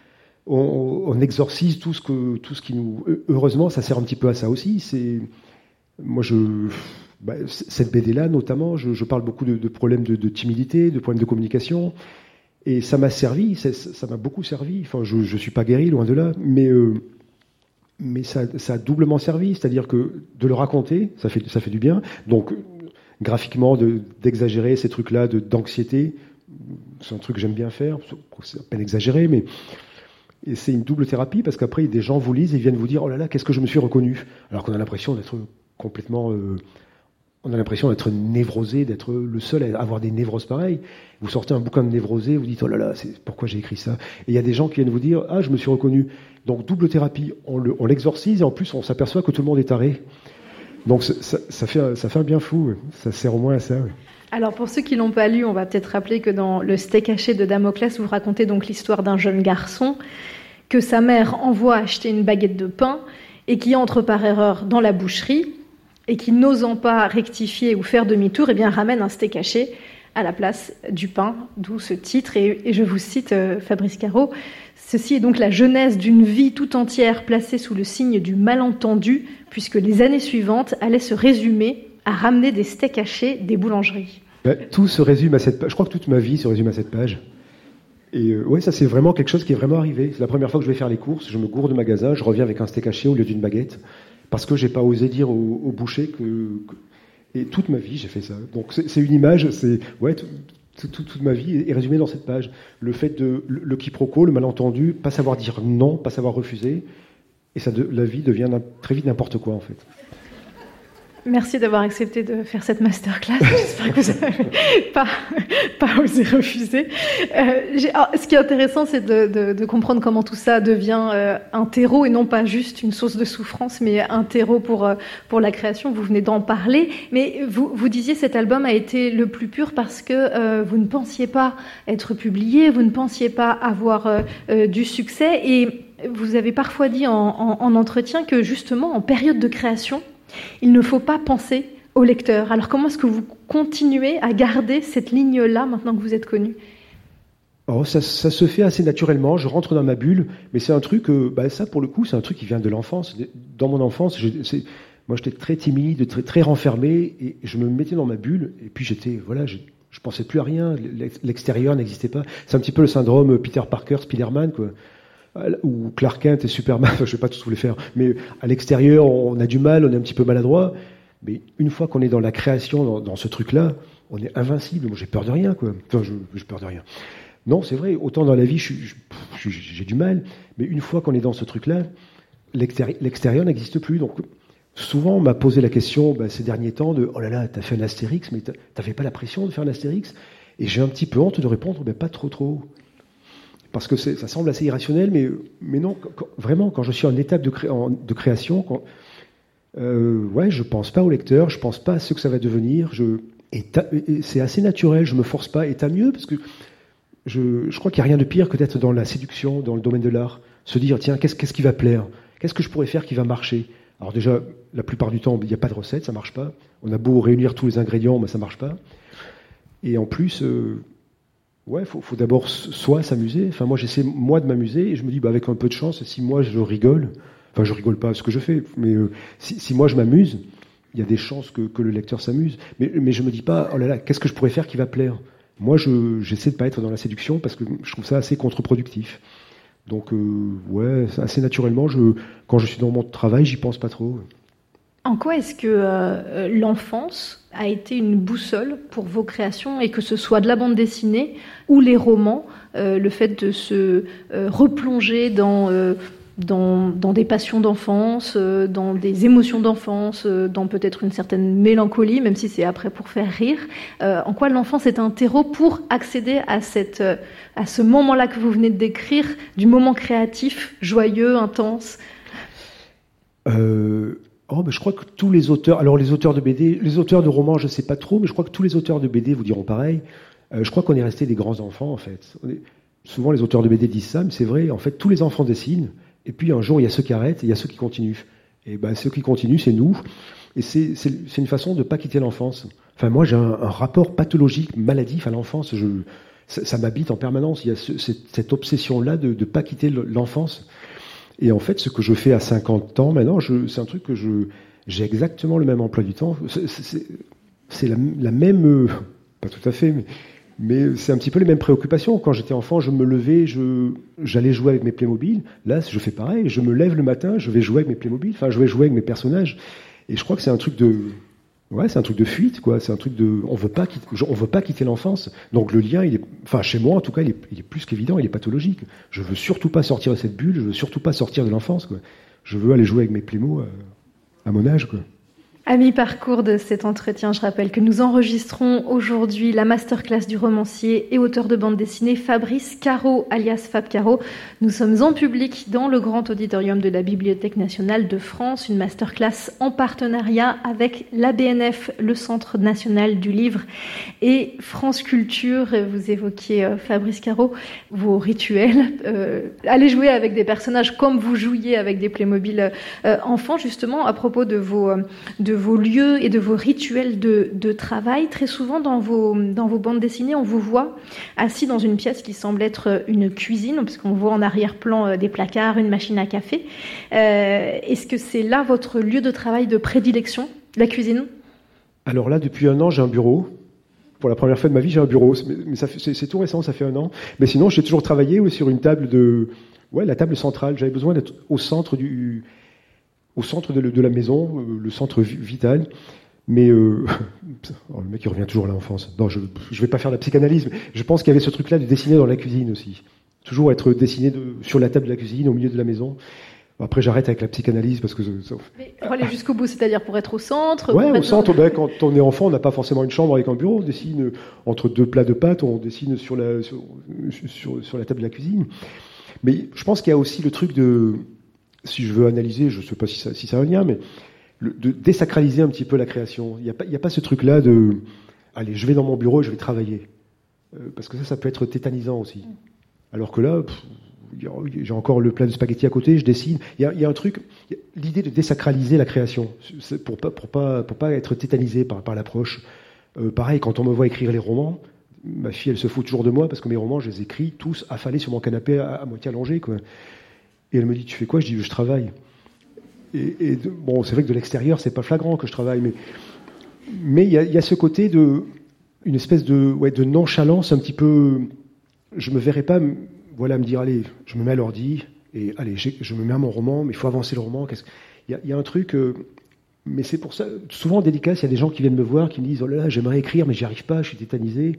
On, on exorcise tout ce que, tout ce qui nous, heureusement, ça sert un petit peu à ça aussi. C'est, moi, je, ben, cette B D-là, notamment, je, je parle beaucoup de, de problèmes de, de timidité, de problèmes de communication, et ça m'a servi, ça, ça m'a beaucoup servi. Enfin, je, je suis pas guéri, loin de là, mais, euh, mais ça, ça a doublement servi, c'est-à-dire que de le raconter, ça fait, ça fait du bien. Donc, graphiquement, de, d'exagérer ces trucs-là, de, d'anxiété, c'est un truc que j'aime bien faire, c'est à peine exagéré, mais et c'est une double thérapie, parce qu'après, des gens vous lisent et viennent vous dire « Oh là là, qu'est-ce que je me suis reconnu ?» Alors qu'on a l'impression d'être complètement... Euh, on a l'impression d'être névrosé, d'être le seul à avoir des névroses pareilles. Vous sortez un bouquin de névrosé, vous dites « Oh là là, c'est, pourquoi j'ai écrit ça ?» Et il y a des gens qui viennent vous dire « Ah, je me suis reconnu ». Donc, double thérapie, on, le, on l'exorcise, et en plus, on s'aperçoit que tout le monde est taré. Donc ça, ça, fait, ça fait un bien fou, ça sert au moins à ça. Oui. Alors pour ceux qui ne l'ont pas lu, on va peut-être rappeler que dans le steak haché de Damoclès, vous racontez donc l'histoire d'un jeune garçon que sa mère envoie acheter une baguette de pain, et qui entre par erreur dans la boucherie et qui, n'osant pas rectifier ou faire demi-tour, eh bien, ramène un steak haché à la place du pain, d'où ce titre. Et, et je vous cite euh, Fabrice Caro, « Ceci est donc la genèse d'une vie tout entière placée sous le signe du malentendu, puisque les années suivantes allaient se résumer à ramener des steaks hachés des boulangeries. » Ben, tout se résume à cette page. Je crois que toute ma vie se résume à cette page. Et euh, ouais, ça c'est vraiment quelque chose qui est vraiment arrivé. C'est la première fois que je vais faire les courses, je me gourde de magasin, je reviens avec un steak haché au lieu d'une baguette, parce que j'ai pas osé dire au, au boucher que, que... Et toute ma vie j'ai fait ça. Donc c'est, c'est une image, c'est ouais, tout, tout, tout, toute ma vie est résumée dans cette page. Le fait de le, le quiproquo, le malentendu, pas savoir dire non, pas savoir refuser, et ça de, la vie devient très vite n'importe quoi en fait. Merci d'avoir accepté de faire cette masterclass. J'espère que vous n'avez pas, pas osé refuser. Euh, j'ai, alors, ce qui est intéressant, c'est de, de, de comprendre comment tout ça devient euh, un terreau et non pas juste une source de souffrance, mais un terreau pour, euh, pour la création. Vous venez d'en parler. Mais vous, vous disiez cet album a été le plus pur parce que euh, vous ne pensiez pas être publié, vous ne pensiez pas avoir euh, euh, du succès. Et vous avez parfois dit en, en, en entretien que justement, en période de création, il ne faut pas penser au lecteur. Alors comment est-ce que vous continuez à garder cette ligne-là maintenant que vous êtes connu ? Oh, ça, ça se fait assez naturellement, je rentre dans ma bulle, mais c'est un truc, euh, bah, ça pour le coup, c'est un truc qui vient de l'enfance. Dans mon enfance, je, c'est, moi j'étais très timide, très, très renfermé, et je me mettais dans ma bulle, et puis j'étais, voilà, je, je pensais plus à rien, l'extérieur n'existait pas. C'est un petit peu le syndrome Peter Parker, Spider-Man, quoi. Ou Clark Kent et Superman, je ne vais pas tous vous les faire, mais à l'extérieur, on a du mal, on est un petit peu maladroit, mais une fois qu'on est dans la création, dans, dans ce truc-là, on est invincible. Moi, j'ai peur de rien, quoi. Enfin, je, j'ai peur de rien. Non, c'est vrai, autant dans la vie, je, je, je, j'ai du mal, mais une fois qu'on est dans ce truc-là, l'extérieur, l'extérieur n'existe plus. Donc, souvent, on m'a posé la question, bah, ces derniers temps, de « Oh là là, t'as fait un Astérix, mais t'avais pas la pression de faire un Astérix ?» Et j'ai un petit peu honte de répondre « Mais pas trop trop ». Parce que c'est, ça semble assez irrationnel, mais, mais non, quand, vraiment, quand je suis en étape de, cré, en, de création, quand, euh, ouais, je pense pas au lecteur, je pense pas à ce que ça va devenir, je, et, ta, et c'est assez naturel, je me force pas, et tant mieux, parce que je, je crois qu'il n'y a rien de pire que d'être dans la séduction, dans le domaine de l'art, se dire, tiens, qu'est-ce, qu'est-ce qui va plaire ? Qu'est-ce que je pourrais faire qui va marcher ? Alors déjà, la plupart du temps, il n'y a pas de recette, ça marche pas. On a beau réunir tous les ingrédients, mais ça marche pas. Et en plus... Euh, Ouais, faut, faut d'abord soi s'amuser. Enfin, moi, j'essaie moi de m'amuser et je me dis, bah, avec un peu de chance, si moi je rigole, enfin, je rigole pas à ce que je fais, mais euh, si, si moi je m'amuse, il y a des chances que, que le lecteur s'amuse. Mais, mais je me dis pas, oh là là, qu'est-ce que je pourrais faire qui va plaire ? Moi, je, j'essaie de pas être dans la séduction parce que je trouve ça assez contre-productif. Donc, euh, ouais, assez naturellement, je, quand je suis dans mon travail, j'y pense pas trop. En quoi est-ce que euh, l'enfance a été une boussole pour vos créations, et que ce soit de la bande dessinée ou les romans, euh, le fait de se euh, replonger dans, euh, dans, dans des passions d'enfance, euh, dans des émotions d'enfance, euh, dans peut-être une certaine mélancolie, même si c'est après pour faire rire. Euh, en quoi l'enfance est un terreau pour accéder à, cette, euh, à ce moment-là que vous venez de décrire, du moment créatif, joyeux, intense ? euh... Oh, mais je crois que tous les auteurs, alors les auteurs de B D, les auteurs de romans, je ne sais pas trop, mais je crois que tous les auteurs de B D vous diront pareil. Euh, je crois qu'on est resté des grands enfants, en fait. On est... Souvent, les auteurs de B D disent ça, mais c'est vrai. En fait, tous les enfants dessinent, et puis un jour, il y a ceux qui arrêtent, et il y a ceux qui continuent. Et ben, ceux qui continuent, c'est nous. Et c'est, c'est, c'est une façon de ne pas quitter l'enfance. Enfin, moi, j'ai un, un rapport pathologique, maladif à l'enfance. Je, ça, ça m'habite en permanence. Il y a ce, cette, cette obsession-là de ne pas quitter l'enfance. Et en fait, ce que je fais à cinquante ans maintenant, je, c'est un truc que je, j'ai exactement le même emploi du temps. C'est, c'est, c'est la, la même, euh, pas tout à fait, mais, mais c'est un petit peu les mêmes préoccupations. Quand j'étais enfant, je me levais, je, j'allais jouer avec mes Playmobil. Là, je fais pareil. Je me lève le matin, je vais jouer avec mes Playmobil. Enfin, je vais jouer avec mes personnages. Et je crois que c'est un truc de, ouais, c'est un truc de fuite, quoi. C'est un truc de, on veut pas quitter, on veut pas quitter l'enfance. Donc le lien, il est, enfin chez moi en tout cas, il est, il est plus qu'évident, il est pathologique. Je veux surtout pas sortir de cette bulle, je veux surtout pas sortir de l'enfance, quoi. Je veux aller jouer avec mes Playmo à, à mon âge, quoi. À mi-parcours de cet entretien, je rappelle que nous enregistrons aujourd'hui la masterclass du romancier et auteur de bande dessinée Fabrice Caro, alias Fab Caro. Nous sommes en public dans le grand auditorium de la Bibliothèque nationale de France, une masterclass en partenariat avec l'A B N F, le Centre national du livre, et France Culture. Vous évoquiez, euh, Fabrice Caro, vos rituels. Euh, allez jouer avec des personnages comme vous jouiez avec des Playmobil euh, enfants, justement, à propos de vos... Euh, de de vos lieux et de vos rituels de, de travail. Très souvent, dans vos, dans vos bandes dessinées, on vous voit assis dans une pièce qui semble être une cuisine, parce qu'on voit en arrière-plan des placards, une machine à café. Euh, est-ce que c'est là votre lieu de travail de prédilection, la cuisine ? Alors là, depuis un an, j'ai un bureau. Pour la première fois de ma vie, j'ai un bureau. Mais ça fait, c'est, c'est tout récent, ça fait un an. Mais sinon, j'ai toujours travaillé oui, sur une table de... Ouais, la table centrale. J'avais besoin d'être au centre du... au centre de, de la maison, euh, le centre vital. Mais euh, oh, le mec il revient toujours à l'enfance. Non, je ne vais pas faire la psychanalyse, mais je pense qu'il y avait ce truc-là de dessiner dans la cuisine aussi. Toujours être dessiné de, sur la table de la cuisine, au milieu de la maison. Après, j'arrête avec la psychanalyse parce que... Ça... Mais pour aller jusqu'au bout, c'est-à-dire pour être au centre. Ouais, au être... centre, ben, quand on est enfant, on n'a pas forcément une chambre avec un bureau. On dessine entre deux plats de pâtes, on dessine sur la, sur, sur, sur la table de la cuisine. Mais je pense qu'il y a aussi le truc de... Si je veux analyser, je ne sais pas si ça, si ça a un lien, mais le, de désacraliser un petit peu la création. Il n'y a pas, il n'y a pas ce truc-là de « allez, je vais dans mon bureau et je vais travailler euh, ». Parce que ça, ça peut être tétanisant aussi. Alors que là, pff, j'ai encore le plat de spaghettis à côté, je dessine. Il y a, il y a un truc, l'idée de désacraliser la création, c'est pour pas, pour pas, pour pas être tétanisé par, par l'approche. Euh, pareil, quand on me voit écrire les romans, ma fille, elle se fout toujours de moi parce que mes romans, je les écris tous affalés sur mon canapé à, à moitié allongé, quoi. Et elle me dit, tu fais quoi ? Je dis, je travaille. Et, et de, bon, c'est vrai que de l'extérieur, c'est pas flagrant que je travaille, mais mais il y a, y a ce côté de une espèce de ouais de nonchalance un petit peu. Je me verrais pas, voilà, me dire, allez, je me mets à l'ordi et allez, je me mets à mon roman, mais il faut avancer le roman. Qu'est-ce il y a, y a un truc, euh, mais c'est pour ça. Souvent en dédicace, il y a des gens qui viennent me voir, qui me disent, oh là là, j'aimerais écrire, mais j'y arrive pas, je suis tétanisé.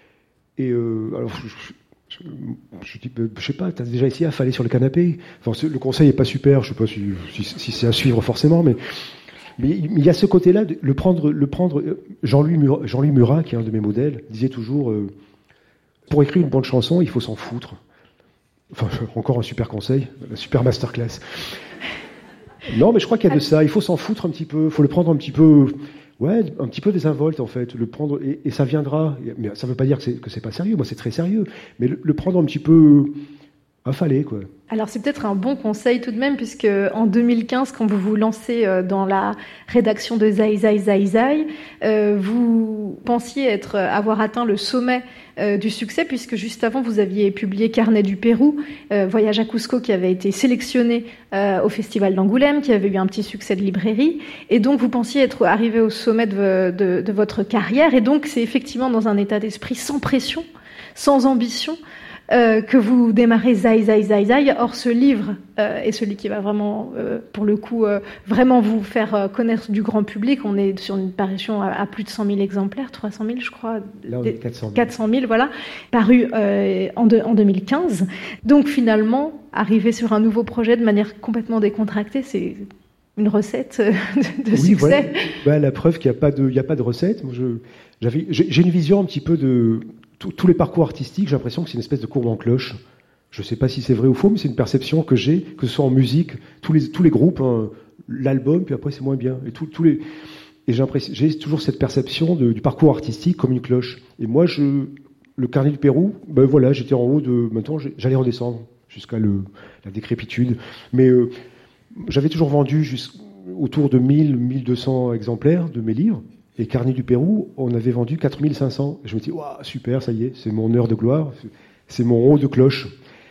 Et euh, alors. Je, Je, je dis, je sais pas, t'as déjà essayé à faller sur le canapé ? Enfin, le conseil est pas super, je sais pas si, si, si c'est à suivre forcément, mais mais il y a ce côté-là, de le prendre, le prendre. Jean-Louis Murat, Jean-Louis Murat, qui est un de mes modèles, disait toujours, euh, pour écrire une bonne chanson, il faut s'en foutre. Enfin, encore un super conseil, la super masterclass. Non, mais je crois qu'il y a de ça. Il faut s'en foutre un petit peu, il faut le prendre un petit peu. Ouais, un petit peu désinvolte en fait, le prendre et, et ça viendra. Mais ça ne veut pas dire que c'est, que c'est pas sérieux. Moi, c'est très sérieux, mais le, le prendre un petit peu affalé, quoi. Alors c'est peut-être un bon conseil tout de même, puisque en deux mille quinze, quand vous vous lancez dans la rédaction de Zai Zai Zai Zai, euh, vous pensiez être avoir atteint le sommet euh, du succès, puisque juste avant vous aviez publié Carnet du Pérou, euh, Voyage à Cusco, qui avait été sélectionné euh, au Festival d'Angoulême, qui avait eu un petit succès de librairie, et donc vous pensiez être arrivé au sommet de, de, de votre carrière, et donc c'est effectivement dans un état d'esprit sans pression, sans ambition, Euh, que vous démarrez Zai Zai Zai Zai. Or, ce livre euh, est celui qui va vraiment, euh, pour le coup, euh, vraiment vous faire euh, connaître du grand public. On est sur une parution à, à plus de cent mille exemplaires, trois cent mille, je crois. Là, on est quatre cent mille. quatre cent mille, voilà, paru euh, en, de, en deux mille quinze. Donc, finalement, arriver sur un nouveau projet de manière complètement décontractée, c'est une recette de, de oui, succès. Voilà. Bah, la preuve qu'il n'y a pas de, il y a pas de recette. Moi, je, j'avais, j'ai, j'ai une vision un petit peu de tous les parcours artistiques, j'ai l'impression que c'est une espèce de courbe en cloche. Je ne sais pas si c'est vrai ou faux, mais c'est une perception que j'ai, que ce soit en musique, tous les, tous les groupes, hein, l'album, puis après c'est moins bien. Et, tout, tous les... et j'ai, j'ai toujours cette perception de, du parcours artistique comme une cloche. Et moi, je, le Carnet du Pérou, ben voilà, j'étais en haut de... Maintenant, j'allais redescendre jusqu'à le, la décrépitude. Mais euh, j'avais toujours vendu autour de mille, mille deux cents exemplaires de mes livres. Et Carnet du Pérou, on avait vendu quatre mille cinq cents. Et je me dis, waouh, super, ça y est, c'est mon heure de gloire, c'est mon haut de cloche.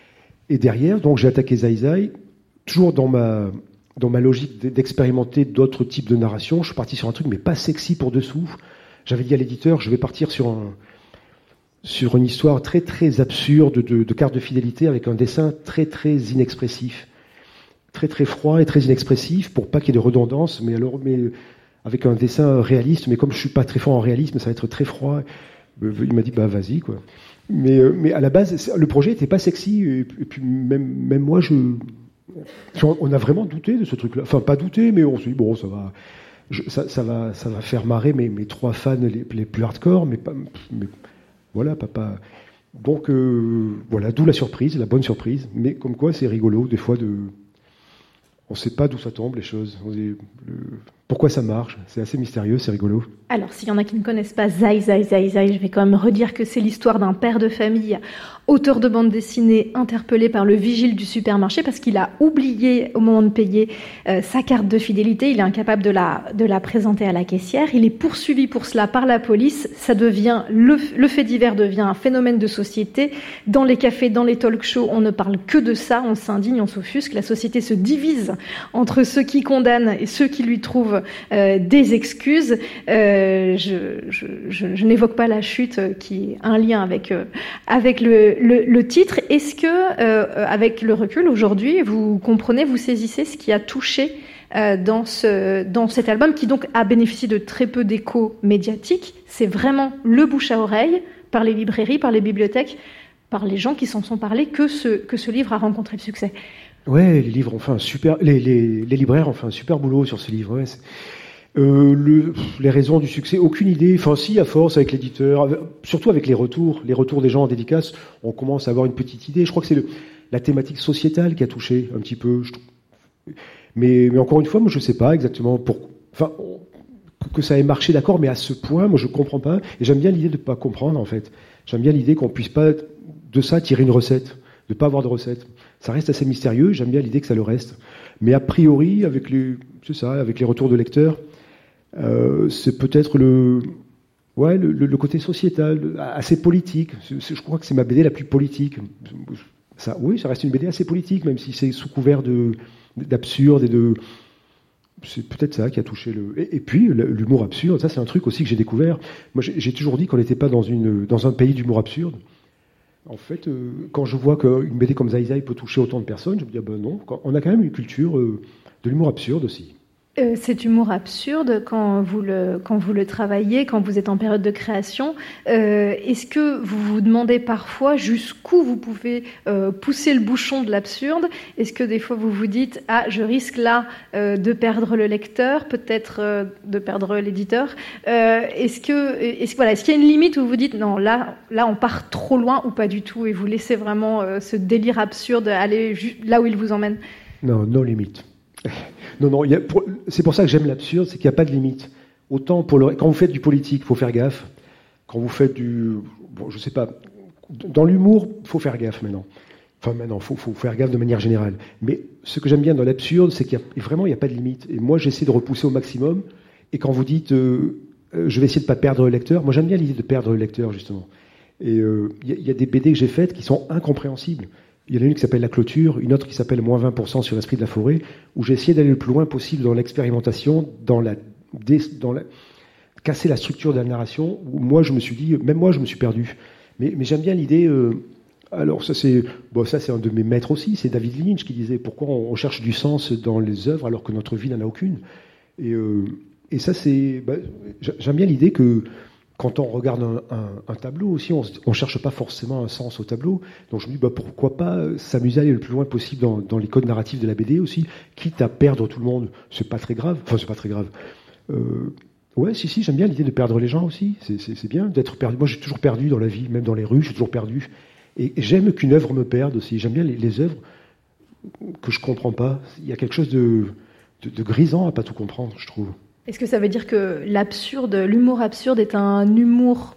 Et derrière, donc j'ai attaqué Zai Zai, toujours dans ma, dans ma logique d'expérimenter d'autres types de narration. Je suis parti sur un truc, mais pas sexy pour dessous. J'avais dit à l'éditeur, je vais partir sur, un, sur une histoire très très absurde de, de carte de fidélité avec un dessin très très inexpressif. Très très froid et très inexpressif pour pas qu'il y ait de redondance, mais alors... Mais, avec un dessin réaliste, mais comme je suis pas très fort en réalisme, ça va être très froid. Il m'a dit, bah vas-y, quoi. Mais, mais à la base, le projet était pas sexy, et puis même, même moi, je... On a vraiment douté de ce truc-là. Enfin, pas douté, mais on s'est dit, bon, ça va... je, ça, ça, va, ça va faire marrer mes, mes trois fans les, les plus hardcore, mais pas, mais, voilà, papa. Donc euh, voilà, d'où la surprise, la bonne surprise. Mais comme quoi, c'est rigolo des fois de, on ne sait pas d'où ça tombe les choses. On est, le, pourquoi ça marche, c'est assez mystérieux, c'est rigolo. Alors, s'il y en a qui ne connaissent pas Zai Zai Zai Zai, je vais quand même redire que c'est l'histoire d'un père de famille, auteur de bande dessinée, interpellé par le vigile du supermarché parce qu'il a oublié au moment de payer euh, sa carte de fidélité. Il est incapable de la, de la présenter à la caissière. Il est poursuivi pour cela par la police. Ça devient, le, le fait divers devient un phénomène de société. Dans les cafés, dans les talk-shows, on ne parle que de ça. On s'indigne, on s'offusque. La société se divise entre ceux qui condamnent et ceux qui lui trouvent euh, des excuses. Euh, je, je, je, je n'évoque pas la chute euh, qui a un lien avec, euh, avec le, le, le titre. Est-ce que, euh, avec le recul aujourd'hui, vous comprenez, vous saisissez ce qui a touché euh, dans, ce, dans cet album qui donc a bénéficié de très peu d'écho médiatique? C'est vraiment le bouche à oreille par les librairies, par les bibliothèques, par les gens qui s'en sont parlé que ce, que ce livre a rencontré le succès. Ouais, les livres ont fait un super, les, les, les libraires ont fait un super boulot sur ce livre. Ouais, euh, le, les raisons du succès, aucune idée. Enfin, si, à force avec l'éditeur, surtout avec les retours, les retours des gens en dédicace, on commence à avoir une petite idée. Je crois que c'est le, la thématique sociétale qui a touché un petit peu. Je, mais, mais encore une fois, moi, je sais pas exactement pour, enfin, que ça ait marché, d'accord, mais à ce point, moi, je comprends pas. Et j'aime bien l'idée de pas comprendre, en fait. J'aime bien l'idée qu'on puisse pas de ça tirer une recette, de pas avoir de recette. Ça reste assez mystérieux. J'aime bien l'idée que ça le reste. Mais a priori, avec les, c'est ça, avec les retours de lecteurs. Euh, c'est peut-être le, ouais, le, le, le côté sociétal, assez politique. C'est, c'est, je crois que c'est ma B D la plus politique. Ça, oui, ça reste une B D assez politique, même si c'est sous couvert de, d'absurde et de. C'est peut-être ça qui a touché le. Et, et puis l'humour absurde, ça c'est un truc aussi que j'ai découvert. Moi, j'ai, j'ai toujours dit qu'on n'était pas dans une, dans un pays d'humour absurde. En fait, euh, quand je vois qu'une B D comme Zai Zai peut toucher autant de personnes, je me dis ah ben non. On a quand même une culture euh, de l'humour absurde aussi. Euh, cet humour absurde, quand vous, le, quand vous le travaillez, quand vous êtes en période de création, euh, est-ce que vous vous demandez parfois jusqu'où vous pouvez euh, pousser le bouchon de l'absurde? Est-ce que des fois vous vous dites « Ah, je risque là euh, de perdre le lecteur, peut-être euh, de perdre l'éditeur euh, ». Est-ce que, est-ce, voilà, est-ce qu'il y a une limite où vous dites « Non, là, là on part trop loin » ou pas du tout et vous laissez vraiment euh, ce délire absurde aller ju- là où il vous emmène? Non, no limite. Non, non, il y a, pour, c'est pour ça que j'aime l'absurde, c'est qu'il n'y a pas de limite. Autant pour le, quand vous faites du politique, il faut faire gaffe. Quand vous faites du, bon, je sais pas, dans l'humour, il faut faire gaffe maintenant. Enfin, maintenant, il faut, faut faire gaffe de manière générale. Mais ce que j'aime bien dans l'absurde, c'est qu'il y a, vraiment, il n'y a pas de limite. Et moi, j'essaie de repousser au maximum. Et quand vous dites, euh, euh, je vais essayer de ne pas perdre le lecteur, moi, j'aime bien l'idée de perdre le lecteur, justement. Et il euh, y, y a des B D que j'ai faites qui sont incompréhensibles. Il y en a une qui s'appelle La Clôture, une autre qui s'appelle Moins vingt pour cent sur l'esprit de la forêt, où j'ai essayé d'aller le plus loin possible dans l'expérimentation, dans la, dans la casser la structure de la narration, où moi je me suis dit, même moi je me suis perdu. Mais, mais j'aime bien l'idée, euh, alors ça c'est, bon, ça c'est un de mes maîtres aussi, c'est David Lynch qui disait pourquoi on, on cherche du sens dans les œuvres alors que notre vie n'en a aucune. Et, euh, et ça c'est, bah, j'aime bien l'idée que quand on regarde un, un, un tableau aussi, on ne cherche pas forcément un sens au tableau. Donc je me dis, bah, pourquoi pas s'amuser à aller le plus loin possible dans, dans les codes narratifs de la B D aussi, quitte à perdre tout le monde. C'est pas très grave. Enfin, c'est pas très grave. Euh, ouais, si, si, j'aime bien l'idée de perdre les gens aussi. C'est, c'est, c'est bien d'être perdu. Moi, j'ai toujours perdu dans la vie, même dans les rues, j'ai toujours perdu. Et, et j'aime qu'une œuvre me perde aussi. J'aime bien les, les œuvres que je comprends pas. Il y a quelque chose de, de, de grisant à pas tout comprendre, je trouve. Est-ce que ça veut dire que l'absurde, l'humour absurde est un humour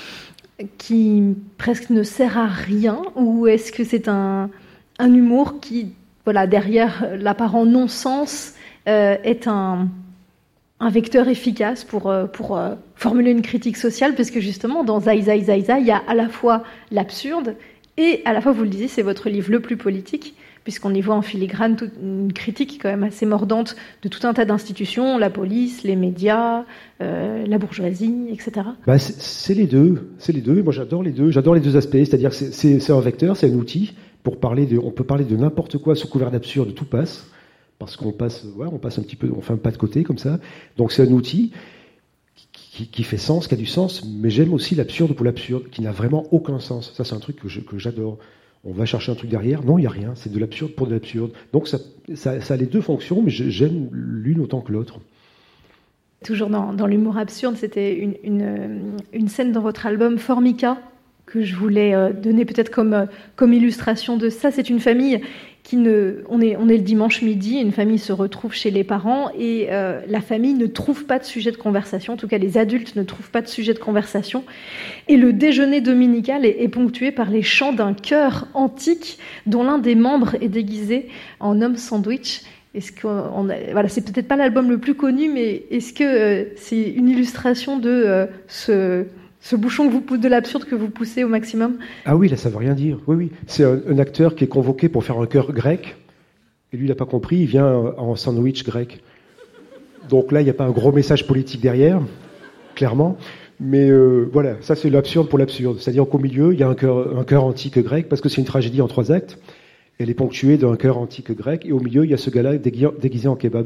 qui presque ne sert à rien, ou est-ce que c'est un, un humour qui, voilà, derrière l'apparent non-sens, euh, est un, un vecteur efficace pour, pour euh, formuler une critique sociale, parce que justement, dans Zai Zai Zai Zai, il y a à la fois l'absurde et à la fois, vous le disiez, c'est votre livre le plus politique, puisqu'on y voit en filigrane toute une critique quand même assez mordante de tout un tas d'institutions, la police, les médias, euh, la bourgeoisie, et cetera. Bah c'est, c'est les deux, c'est les deux. Moi j'adore les deux, j'adore les deux aspects. C'est-à-dire que c'est, c'est, c'est un vecteur, c'est un outil pour parler de. On peut parler de n'importe quoi sous couvert d'absurde, tout passe, parce qu'on passe, ouais, on passe un petit peu, on fait un pas de côté comme ça. Donc c'est un outil qui, qui fait sens, qui a du sens. Mais j'aime aussi l'absurde pour l'absurde, qui n'a vraiment aucun sens. Ça c'est un truc que, je, que j'adore. On va chercher un truc derrière. Non, il n'y a rien. C'est de l'absurde pour de l'absurde. Donc ça, ça, ça a les deux fonctions, mais j'aime l'une autant que l'autre. Toujours dans, dans l'humour absurde, c'était une, une, une scène dans votre album Formica que je voulais euh, donner peut-être comme, euh, comme illustration de ça. C'est une famille qui ne... On est, on est le dimanche midi, une famille se retrouve chez les parents et euh, la famille ne trouve pas de sujet de conversation. En tout cas, les adultes ne trouvent pas de sujet de conversation. Et le déjeuner dominical est, est ponctué par les chants d'un chœur antique dont l'un des membres est déguisé en homme sandwich. Est-ce que on a, voilà, c'est peut-être pas l'album le plus connu, mais est-ce que euh, c'est une illustration de euh, ce, ce bouchon que vous poussez, de l'absurde que vous poussez au maximum? Ah oui, là ça veut rien dire. Oui, oui, c'est un, un acteur qui est convoqué pour faire un chœur grec, et lui il n'a pas compris, il vient en sandwich grec. Donc là il n'y a pas un gros message politique derrière, clairement. Mais euh, voilà, ça c'est l'absurde pour l'absurde. C'est-à-dire qu'au milieu il y a un chœur, un chœur antique grec parce que c'est une tragédie en trois actes. Elle est ponctuée d'un chœur antique grec, et au milieu, il y a ce gars-là déguisé, déguisé en kebab.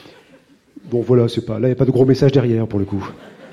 Bon, voilà, c'est pas, là, il n'y a pas de gros message derrière, pour le coup.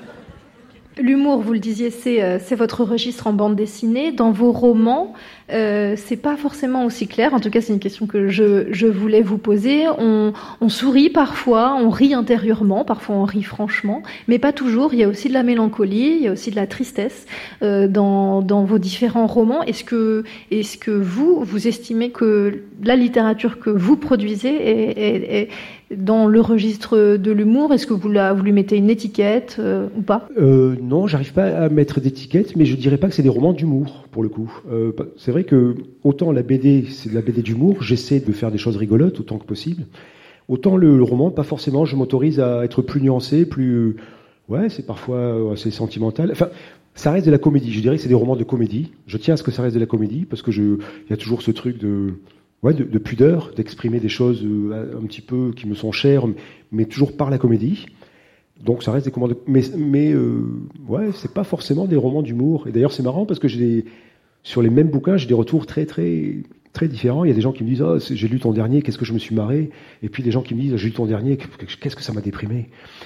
L'humour, vous le disiez, c'est, euh, c'est votre registre en bande dessinée. Dans vos romans, euh, c'est pas forcément aussi clair. En tout cas, c'est une question que je, je voulais vous poser. On, on sourit parfois, on rit intérieurement, parfois on rit franchement, mais pas toujours. Il y a aussi de la mélancolie, il y a aussi de la tristesse euh, dans, dans vos différents romans. Est-ce que, est-ce que vous, vous estimez que la littérature que vous produisez est, est, est dans le registre de l'humour? Est-ce que vous, la, vous lui mettez une étiquette euh, ou pas? euh, Non, j'arrive pas à mettre d'étiquette, mais je dirais pas que c'est des romans d'humour, pour le coup. Euh, c'est vrai que autant la B D, c'est de la B D d'humour, j'essaie de faire des choses rigolotes autant que possible. Autant le, le roman, pas forcément, je m'autorise à être plus nuancé, plus... Ouais, c'est parfois assez sentimental. Enfin, ça reste de la comédie. Je dirais que c'est des romans de comédie. Je tiens à ce que ça reste de la comédie, parce que je, il y a toujours ce truc de... Ouais, de, de pudeur, d'exprimer des choses euh, un petit peu qui me sont chères, mais toujours par la comédie. Donc ça reste des commandes. Mais, mais euh, ouais, c'est pas forcément des romans d'humour. Et d'ailleurs, c'est marrant parce que j'ai des, sur les mêmes bouquins, j'ai des retours très, très, très différents. Il y a des gens qui me disent, oh, j'ai lu ton dernier, qu'est-ce que je me suis marré. Et puis des gens qui me disent, j'ai lu ton dernier, qu'est-ce que ça m'a déprimé.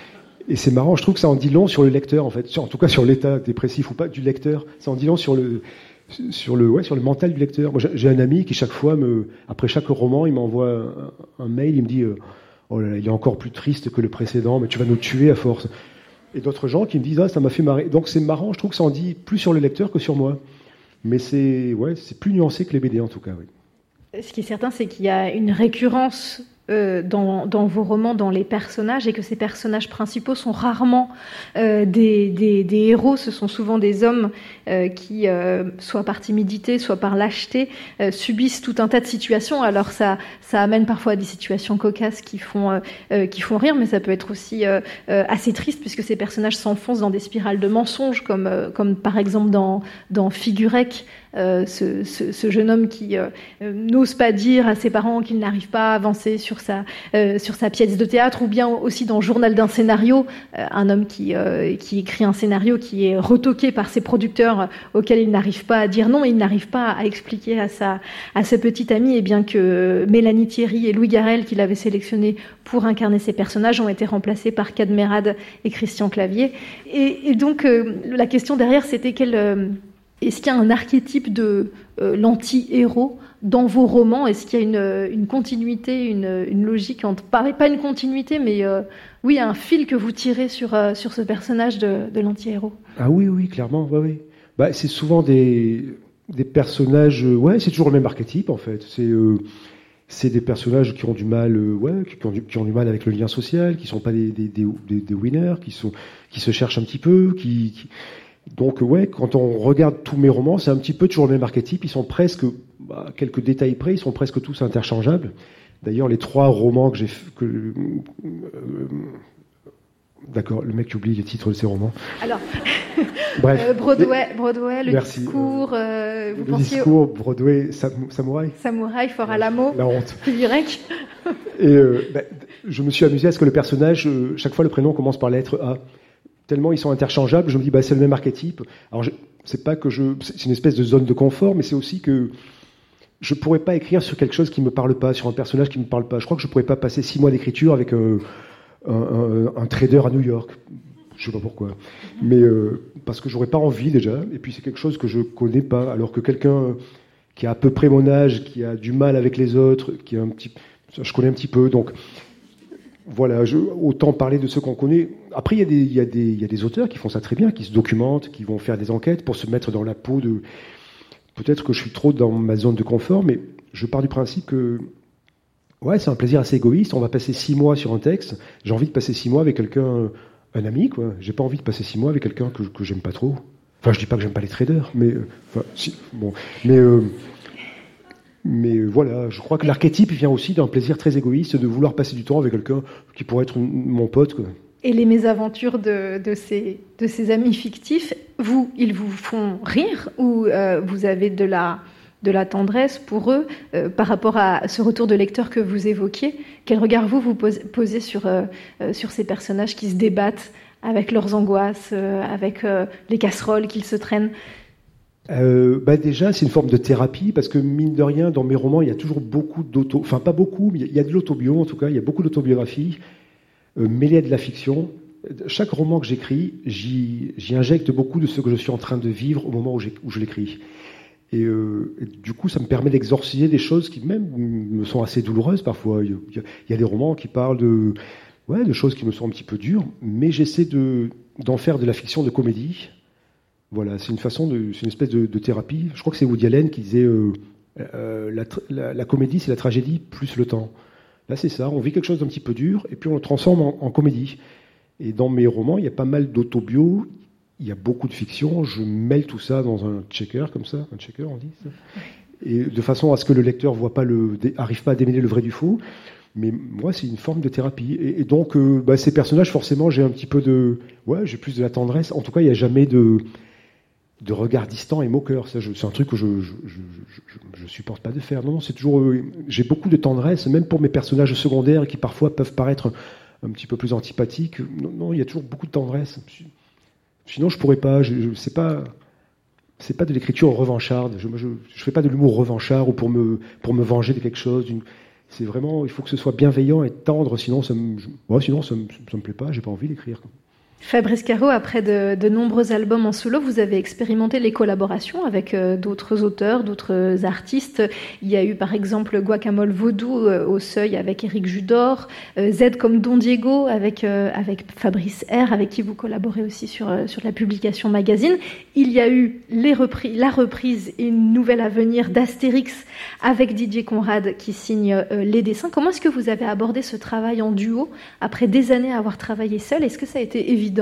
Et c'est marrant, je trouve que ça en dit long sur le lecteur, en fait. En tout cas, sur l'état dépressif ou pas du lecteur. Ça en dit long sur le. Sur le, ouais, sur le mental du lecteur. Moi, j'ai un ami qui chaque fois me, après chaque roman, il m'envoie un, un mail, il me dit, euh, oh là là, il est encore plus triste que le précédent, mais tu vas nous tuer à force. Et d'autres gens qui me disent, ah, ça m'a fait marrer. Donc c'est marrant, je trouve que ça en dit plus sur le lecteur que sur moi. Mais c'est, ouais, c'est plus nuancé que les B D en tout cas. Oui. Ce qui est certain, c'est qu'il y a une récurrence Euh, dans, dans vos romans, dans les personnages, et que ces personnages principaux sont rarement euh, des, des, des héros. Ce sont souvent des hommes euh, qui, euh, soit par timidité, soit par lâcheté, euh, subissent tout un tas de situations. Alors ça, ça amène parfois à des situations cocasses qui font, euh, euh, qui font rire, mais ça peut être aussi euh, euh, assez triste, puisque ces personnages s'enfoncent dans des spirales de mensonges, comme, euh, comme par exemple dans, dans Figurec, Euh, ce, ce, ce jeune homme qui euh, n'ose pas dire à ses parents qu'il n'arrive pas à avancer sur sa, euh, sur sa pièce de théâtre, ou bien aussi dans Journal d'un scénario, euh, un homme qui, euh, qui écrit un scénario qui est retoqué par ses producteurs euh, auxquels il n'arrive pas à dire non, et il n'arrive pas à expliquer à sa, à sa petite amie, et bien que Mélanie Thierry et Louis Garrel, qu'il avait sélectionnés pour incarner ces personnages, ont été remplacés par Cadmerade et Christian Clavier. Et, et donc euh, la question derrière, c'était quelle... Euh, Est-ce qu'il y a un archétype de euh, l'anti-héros dans vos romans? Est-ce qu'il y a une, une continuité, une, une logique entre, pas, pas une continuité, mais euh, oui, un fil que vous tirez sur, euh, sur ce personnage de, de l'anti-héros? Ah oui, oui, clairement, ouais, oui. Bah, c'est souvent des, des personnages, euh, ouais, c'est toujours le même archétype en fait. C'est, euh, c'est des personnages qui ont du mal, euh, ouais, qui ont du, qui ont du mal avec le lien social, qui sont pas des, des, des, des, des winners, qui sont, qui se cherchent un petit peu, qui, qui Donc ouais, quand on regarde tous mes romans, c'est un petit peu toujours le même archétype. Ils sont presque, bah, quelques détails près, ils sont presque tous interchangeables. D'ailleurs, les trois romans que j'ai, que, euh, d'accord, le mec qui oublie les titres de ses romans. Alors, bref, euh, Broadway, Broadway, le merci. discours. Euh, vous le pensiez discours, Broadway, Sam, Samouraï. Samouraï, Fort Alamo. La honte. Figurec. Et euh, bah, je me suis amusé à ce que le personnage, euh, chaque fois le prénom commence par la lettre A. Tellement ils sont interchangeables, je me dis bah c'est le même archétype. Alors je, c'est pas que je, c'est une espèce de zone de confort, mais c'est aussi que je pourrais pas écrire sur quelque chose qui me parle pas, sur un personnage qui me parle pas. Je crois que je pourrais pas passer six mois d'écriture avec un, un, un, un trader à New York. Je sais pas pourquoi, mais euh, parce que j'aurais pas envie déjà. Et puis c'est quelque chose que je connais pas, alors que quelqu'un qui a à peu près mon âge, qui a du mal avec les autres, qui a un petit, je connais un petit peu, donc. Voilà, je, autant parler de ceux qu'on connaît. Après, il y, a des, il, y a des, il y a des auteurs qui font ça très bien, qui se documentent, qui vont faire des enquêtes pour se mettre dans la peau de... Peut-être que je suis trop dans ma zone de confort, mais je pars du principe que ouais, c'est un plaisir assez égoïste. On va passer six mois sur un texte. J'ai envie de passer six mois avec quelqu'un, un ami, quoi. J'ai pas envie de passer six mois avec quelqu'un que, que j'aime pas trop. Enfin, je dis pas que j'aime pas les traders, mais... Euh, enfin, si, bon, mais... Euh, Mais voilà, je crois que l'archétype vient aussi d'un plaisir très égoïste de vouloir passer du temps avec quelqu'un qui pourrait être mon pote, quoi. Et les mésaventures de, de, ces, de ces amis fictifs, vous, ils vous font rire ou euh, vous avez de la, de la tendresse pour eux euh, par rapport à ce retour de lecteur que vous évoquiez? Quel regard vous vous posez sur, euh, sur ces personnages qui se débattent avec leurs angoisses, euh, avec euh, les casseroles qu'ils se traînent? Euh, bah déjà, c'est une forme de thérapie parce que mine de rien, dans mes romans, il y a toujours beaucoup d'auto, enfin pas beaucoup, mais il y a de l'autobio en tout cas. Il y a beaucoup d'autobiographie euh, mêlée à de la fiction. Chaque roman que j'écris, j'y, j'y injecte beaucoup de ce que je suis en train de vivre au moment où, j'ai, où je l'écris. Et, euh, et du coup, ça me permet d'exorciser des choses qui même me sont assez douloureuses parfois. Il y a, il y a des romans qui parlent de, ouais, de choses qui me sont un petit peu dures, mais j'essaie de, d'en faire de la fiction de comédie. Voilà, c'est une façon de, c'est une espèce de, de thérapie. Je crois que c'est Woody Allen qui disait euh, euh, la, la, la comédie, c'est la tragédie plus le temps. Là, c'est ça. On vit quelque chose d'un petit peu dur et puis on le transforme en, en comédie. Et dans mes romans, il y a pas mal d'autobio, il y a beaucoup de fiction. Je mêle tout ça dans un checker comme ça, un checker, on dit ça. Et de façon à ce que le lecteur voit pas le, arrive pas à démêler le vrai du faux. Mais moi, c'est une forme de thérapie. Et, et donc, euh, bah, ces personnages, forcément, j'ai un petit peu de, ouais, j'ai plus de la tendresse. En tout cas, il n'y a jamais de de regard distant et moqueur. Ça, je, c'est un truc que je je, je, je, je supporte pas de faire. Non, c'est toujours... Euh, j'ai beaucoup de tendresse, même pour mes personnages secondaires qui parfois peuvent paraître un, un petit peu plus antipathiques. Non, non, il y a toujours beaucoup de tendresse. Sinon, je pourrais pas... Je, je, c'est pas... C'est pas de l'écriture revancharde. Je, je, je fais pas de l'humour revanchard ou pour me, pour me venger de quelque chose. D'une, c'est vraiment... Il faut que ce soit bienveillant et tendre, sinon ça me... Je, ouais, sinon ça me, ça me plaît pas, j'ai pas envie d'écrire. Fabrice Caro, après de, de nombreux albums en solo, vous avez expérimenté les collaborations avec euh, d'autres auteurs, d'autres artistes. Il y a eu par exemple Guacamole Vaudou euh, au Seuil avec Éric Judor, euh, Z comme Don Diego avec, euh, avec Fabrice R, avec qui vous collaborez aussi sur, euh, sur la publication magazine. Il y a eu les repris, la reprise et une nouvelle à venir d'Astérix avec Didier Conrad qui signe euh, les dessins. Comment est-ce que vous avez abordé ce travail en duo après des années à avoir travaillé seul? Est-ce que ça a été évident?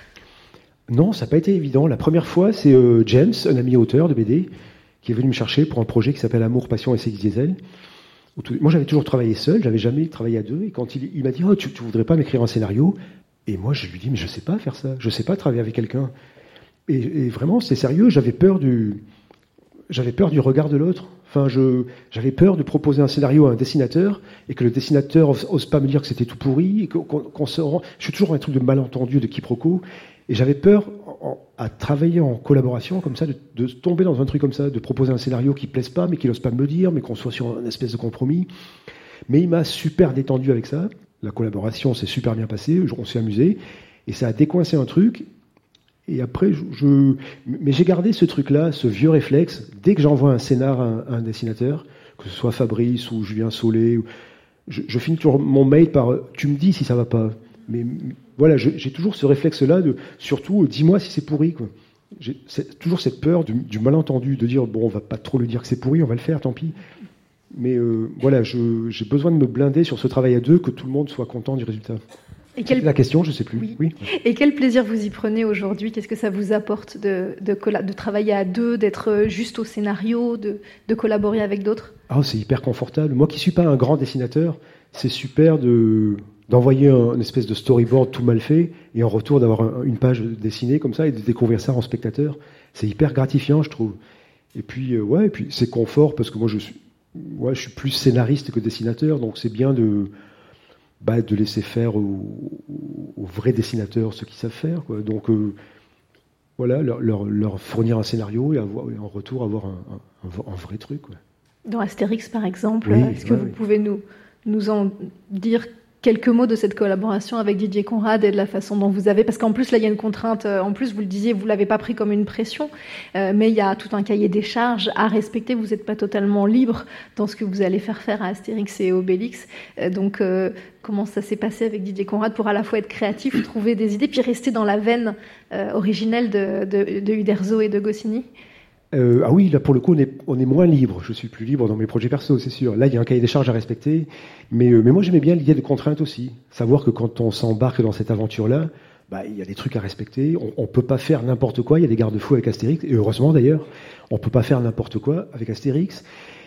Non, ça n'a pas été évident. La première fois, c'est euh, James, un ami auteur de B D, qui est venu me chercher pour un projet qui s'appelle Amour, Passion et Sex Diesel. Moi, j'avais toujours travaillé seul, j'avais jamais travaillé à deux. Et quand il, il m'a dit, oh, tu, tu voudrais pas m'écrire un scénario? Et moi, je lui dis, mais je sais pas faire ça. Je sais pas travailler avec quelqu'un. Et, et vraiment, c'est sérieux. J'avais peur du, j'avais peur du regard de l'autre. Enfin, je, j'avais peur de proposer un scénario à un dessinateur et que le dessinateur ose, ose pas me dire que c'était tout pourri. Et qu'on, qu'on se rend... Je suis toujours dans un truc de malentendu, de quiproquo. Et j'avais peur, en, à travailler en collaboration comme ça, de, de tomber dans un truc comme ça, de proposer un scénario qui ne plaise pas, mais qu'il n'ose pas me le dire, mais qu'on soit sur une espèce de compromis. Mais il m'a super détendu avec ça. La collaboration s'est super bien passée, on s'est amusé, et ça a décoincé un truc. Et après, je, je... mais j'ai gardé ce truc-là, ce vieux réflexe. Dès que j'envoie un scénar à un, à un dessinateur, que ce soit Fabrice ou Julien Solé, je, je finis toujours mon mail par « tu me dis si ça va pas ». Mais voilà, je, j'ai toujours ce réflexe-là de, surtout, dis-moi si c'est pourri, quoi. J'ai c'est, toujours cette peur du, du malentendu, de dire, bon, on va pas trop lui dire que c'est pourri, on va le faire, tant pis. Mais euh, voilà, je, j'ai besoin de me blinder sur ce travail à deux, que tout le monde soit content du résultat. Et quel... La question, je sais plus. Oui. Oui. Et quel plaisir vous y prenez aujourd'hui? Qu'est-ce que ça vous apporte de, de, de travailler à deux, d'être juste au scénario, de, de collaborer avec d'autres? Ah, c'est hyper confortable. Moi qui suis pas un grand dessinateur, c'est super de... d'envoyer un, une espèce de storyboard tout mal fait et en retour d'avoir un, une page dessinée comme ça et de découvrir ça en spectateur. C'est hyper gratifiant, je trouve. Et puis, euh, ouais, et puis c'est confort parce que moi, je suis, ouais, je suis plus scénariste que dessinateur, donc c'est bien de, bah, de laisser faire aux, aux vrais dessinateurs ce qu'ils savent faire, quoi. Donc, euh, voilà, leur, leur, leur fournir un scénario et, avoir, et en retour avoir un, un, un vrai truc, quoi. Dans Astérix, par exemple, oui, est-ce que ouais, vous oui. pouvez nous, nous en dire quelques mots de cette collaboration avec Didier Conrad et de la façon dont vous avez, parce qu'en plus là il y a une contrainte, en plus vous le disiez, vous l'avez pas pris comme une pression, euh, mais il y a tout un cahier des charges à respecter, vous n'êtes pas totalement libre dans ce que vous allez faire faire à Astérix et Obélix, euh, donc euh, comment ça s'est passé avec Didier Conrad pour à la fois être créatif, trouver des idées, puis rester dans la veine euh, originelle de, de, de Uderzo et de Goscinny? Euh, ah oui, là pour le coup on est, on est moins libre. Je suis plus libre dans mes projets perso, c'est sûr. Là il y a un cahier des charges à respecter, mais, euh, mais moi j'aimais bien l'idée de contrainte aussi. Savoir que quand on s'embarque dans cette aventure-là, bah, il y a des trucs à respecter. On, on peut pas faire n'importe quoi. Il y a des garde-fous avec Astérix, et heureusement d'ailleurs, on peut pas faire n'importe quoi avec Astérix.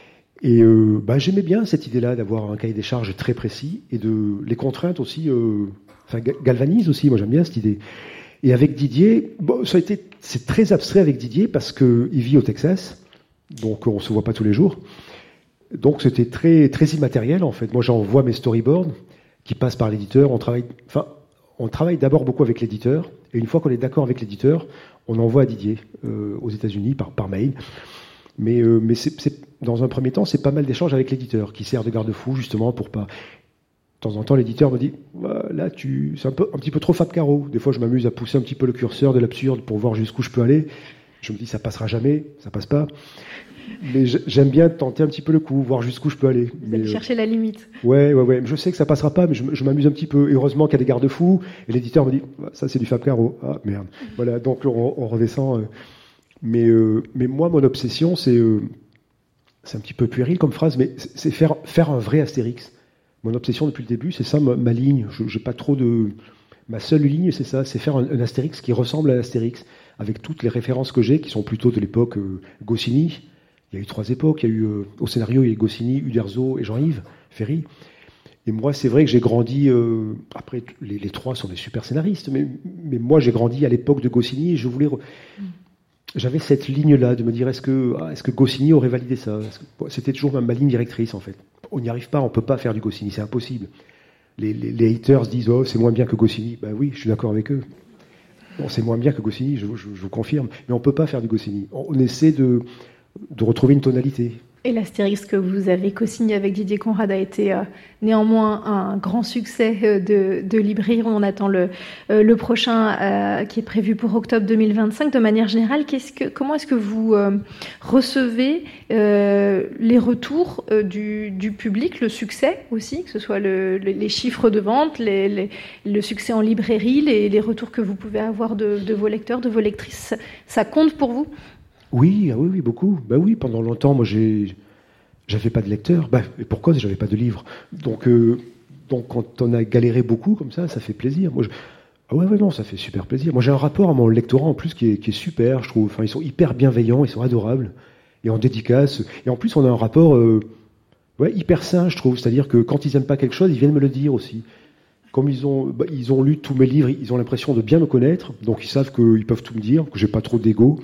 Et euh, bah, j'aimais bien cette idée-là d'avoir un cahier des charges très précis et de les contraintes aussi, euh, enfin galvanisent aussi. Moi j'aime bien cette idée. Et avec Didier, bon, ça a été, c'est très abstrait avec Didier parce que il vit au Texas, donc on se voit pas tous les jours. Donc c'était très très immatériel en fait. Moi j'envoie mes storyboards qui passent par l'éditeur. On travaille, enfin, on travaille d'abord beaucoup avec l'éditeur et une fois qu'on est d'accord avec l'éditeur, on envoie à Didier euh, aux États-Unis par par mail. Mais euh, mais c'est, c'est dans un premier temps, c'est pas mal d'échanges avec l'éditeur qui sert de garde-fou justement pour pas. De temps en temps, l'éditeur me dit là, tu, c'est un, peu, un petit peu trop Fab Caro. Des fois, je m'amuse à pousser un petit peu le curseur de l'absurde pour voir jusqu'où je peux aller. Je me dis ça passera jamais, ça passe pas. Mais j'aime bien tenter un petit peu le coup, voir jusqu'où je peux aller. Vous allez chercher euh, la limite. Ouais, ouais, ouais. Je sais que ça passera pas, mais je, je m'amuse un petit peu. Et heureusement qu'il y a des garde-fous. Et l'éditeur me dit ça, c'est du Fab Caro. Ah merde. Voilà. Donc on, on redescend. Euh, mais, euh, mais moi, mon obsession, c'est, euh, c'est un petit peu puéril comme phrase, mais c'est faire faire un vrai Astérix. Mon obsession depuis le début, c'est ça ma, ma ligne. Je, j'ai pas trop de. Ma seule ligne, c'est ça, c'est faire un, un Astérix qui ressemble à l'Astérix, avec toutes les références que j'ai, qui sont plutôt de l'époque euh, Goscinny. Il y a eu trois époques. Il y a eu euh, au scénario, il y a eu Goscinny, Uderzo et Jean-Yves Ferry. Et moi, c'est vrai que j'ai grandi. Euh, après, les, les trois sont des super scénaristes, mais, mais moi, j'ai grandi à l'époque de Goscinny et je voulais. Re... Mm. J'avais cette ligne-là de me dire est-ce que ah, est-ce que Goscinny aurait validé ça? Que... C'était toujours ma, ma ligne directrice en fait. On n'y arrive pas, on peut pas faire du Goscinny, c'est impossible. Les, les, les haters disent oh c'est moins bien que Goscinny. Ben oui, je suis d'accord avec eux. Bon, c'est moins bien que Goscinny, je, je, je vous confirme. Mais on peut pas faire du Goscinny. On, on essaie de de retrouver une tonalité. Et l'Astérix que vous avez co-signé avec Didier Conrad a été euh, néanmoins un grand succès euh, de, de librairie. On attend le, euh, le prochain euh, qui est prévu pour octobre deux mille vingt-cinq. De manière générale, qu'est-ce que, comment est-ce que vous euh, recevez euh, les retours euh, du, du public, le succès aussi, que ce soit le, le, les chiffres de vente, les, les, le succès en librairie, les, les retours que vous pouvez avoir de, de vos lecteurs, de vos lectrices, ça compte pour vous ? Oui, oui, oui, beaucoup. Ben oui, pendant longtemps, moi, j'ai, j'avais pas de lecteur. Ben, et pourquoi j'avais pas de livre. Donc, euh, donc, quand on a galéré beaucoup comme ça, ça fait plaisir. Moi, je... ah ouais, ouais, non, ça fait super plaisir. Moi, j'ai un rapport à mon lectorat en plus qui est, qui est super, je trouve. Enfin, ils sont hyper bienveillants, ils sont adorables, et en dédicace. Et en plus, on a un rapport, euh, ouais, hyper sain, je trouve. C'est-à-dire que quand ils aiment pas quelque chose, ils viennent me le dire aussi. Comme ils ont, bah, ils ont lu tous mes livres, ils ont l'impression de bien me connaître, donc ils savent qu'ils peuvent tout me dire, que j'ai pas trop d'ego.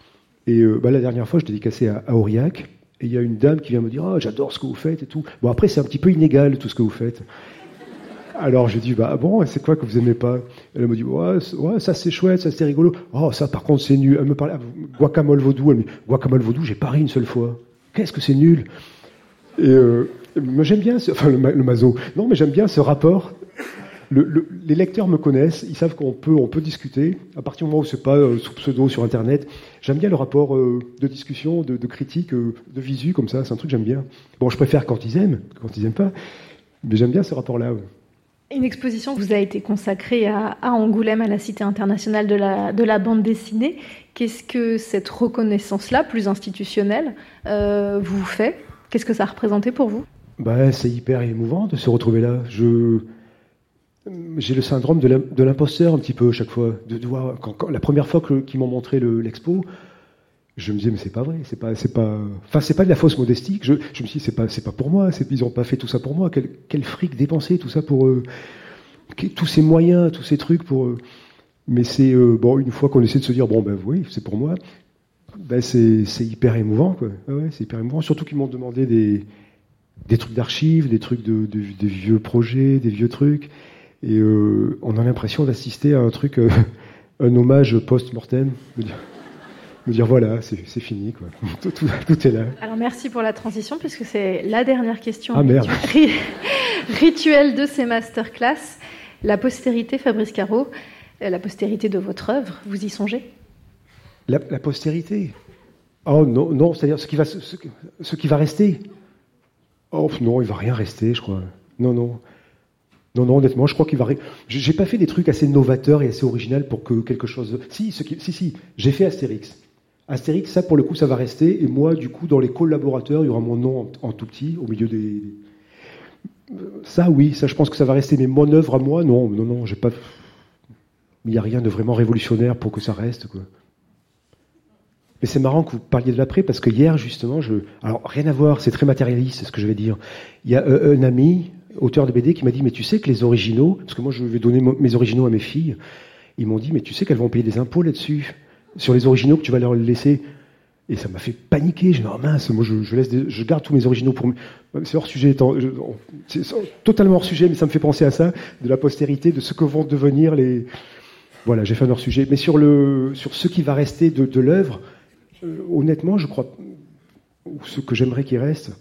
Et euh, bah, la dernière fois, je dédicaçais à, à Aurillac, et il y a une dame qui vient me dire « Ah, j'adore ce que vous faites et tout. » Bon, après, c'est un petit peu inégal, tout ce que vous faites. Alors, j'ai dit « Bah bon, c'est quoi que vous aimez pas ?» Elle me dit ouais, « Ouais, ça c'est chouette, ça c'est rigolo. Oh, ça par contre, c'est nul. » Elle me parlait « Guacamole vaudou. » Elle me dit « Guacamole vaudou, j'ai pas ri une seule fois. Qu'est-ce que c'est nul ?» Et euh, moi, j'aime bien, ce, enfin, le, le maso. Non, mais j'aime bien ce rapport. Le, le, les lecteurs me connaissent, ils savent qu'on peut, on peut discuter. À partir du moment où c'est pas euh, sous pseudo sur Internet, j'aime bien le rapport euh, de discussion, de, de critique, euh, de visu comme ça. C'est un truc que j'aime bien. Bon, je préfère quand ils aiment, quand ils aiment pas, mais j'aime bien ce rapport-là. Ouais. Une exposition vous a été consacrée à, à Angoulême, à la Cité internationale de la, de la bande dessinée. Qu'est-ce que cette reconnaissance-là, plus institutionnelle, euh, vous fait ? Qu'est-ce que ça a représenté pour vous ? Bah, c'est hyper émouvant de se retrouver là. Je J'ai le syndrome de l'imposteur un petit peu chaque fois. De, de voir, quand, quand, la première fois que, qu'ils m'ont montré le, l'expo, je me disais mais c'est pas vrai, c'est pas, c'est pas, enfin c'est pas de la fausse modestie. Je, je me suis dit c'est pas, c'est pas pour moi. C'est, ils ont pas fait tout ça pour moi. Quel, quel fric dépensé tout ça pour eux. Tous ces moyens, tous ces trucs pour eux. Mais c'est euh, bon une fois qu'on essaie de se dire bon ben oui c'est pour moi, ben c'est, c'est hyper émouvant quoi. Ah ouais, c'est hyper émouvant. Surtout qu'ils m'ont demandé des, des trucs d'archives, des trucs de, de, de vieux projets, des vieux trucs. Et euh, on a l'impression d'assister à un truc, euh, un hommage post-mortem. me dire voilà, c'est, c'est fini, quoi. Tout, tout, tout est là. Alors merci pour la transition, puisque c'est la dernière question ah, merde. Ritu- rituelle de ces masterclass. La postérité, Fabrice Caro, la postérité de votre œuvre, vous y songez ? la, la postérité ? Oh non, non, c'est-à-dire ce qui va, ce, ce qui va rester. Oh non, il va rien rester, je crois. Non, non. Non, non, honnêtement, je crois qu'il va... Ré... J'ai pas fait des trucs assez novateurs et assez originaux pour que quelque chose... Si, ce qui... si, si, j'ai fait Astérix. Astérix, ça, pour le coup, ça va rester. Et moi, du coup, dans les collaborateurs, il y aura mon nom en, en tout petit, au milieu des... Ça, oui, ça, je pense que ça va rester. Mais mon œuvre à moi, non, non, non, j'ai pas... Il n'y a rien de vraiment révolutionnaire pour que ça reste, quoi. Mais c'est marrant que vous parliez de l'après, parce que hier, justement, je... Alors, rien à voir, c'est très matérialiste, c'est ce que je vais dire. Il y a euh, un ami... auteur de B D qui m'a dit mais tu sais que les originaux, parce que moi je vais donner mes originaux à mes filles, ils m'ont dit mais tu sais qu'elles vont payer des impôts là-dessus sur les originaux que tu vas leur laisser, et ça m'a fait paniquer. J'ai dit oh mince, moi je, je laisse des, je garde tous mes originaux pour c'est hors sujet, c'est totalement hors sujet, mais ça me fait penser à ça, de la postérité, de ce que vont devenir les voilà, j'ai fait un hors sujet, mais sur le sur ce qui va rester de, de l'œuvre, euh, honnêtement je crois, ou ce que j'aimerais qu'il reste,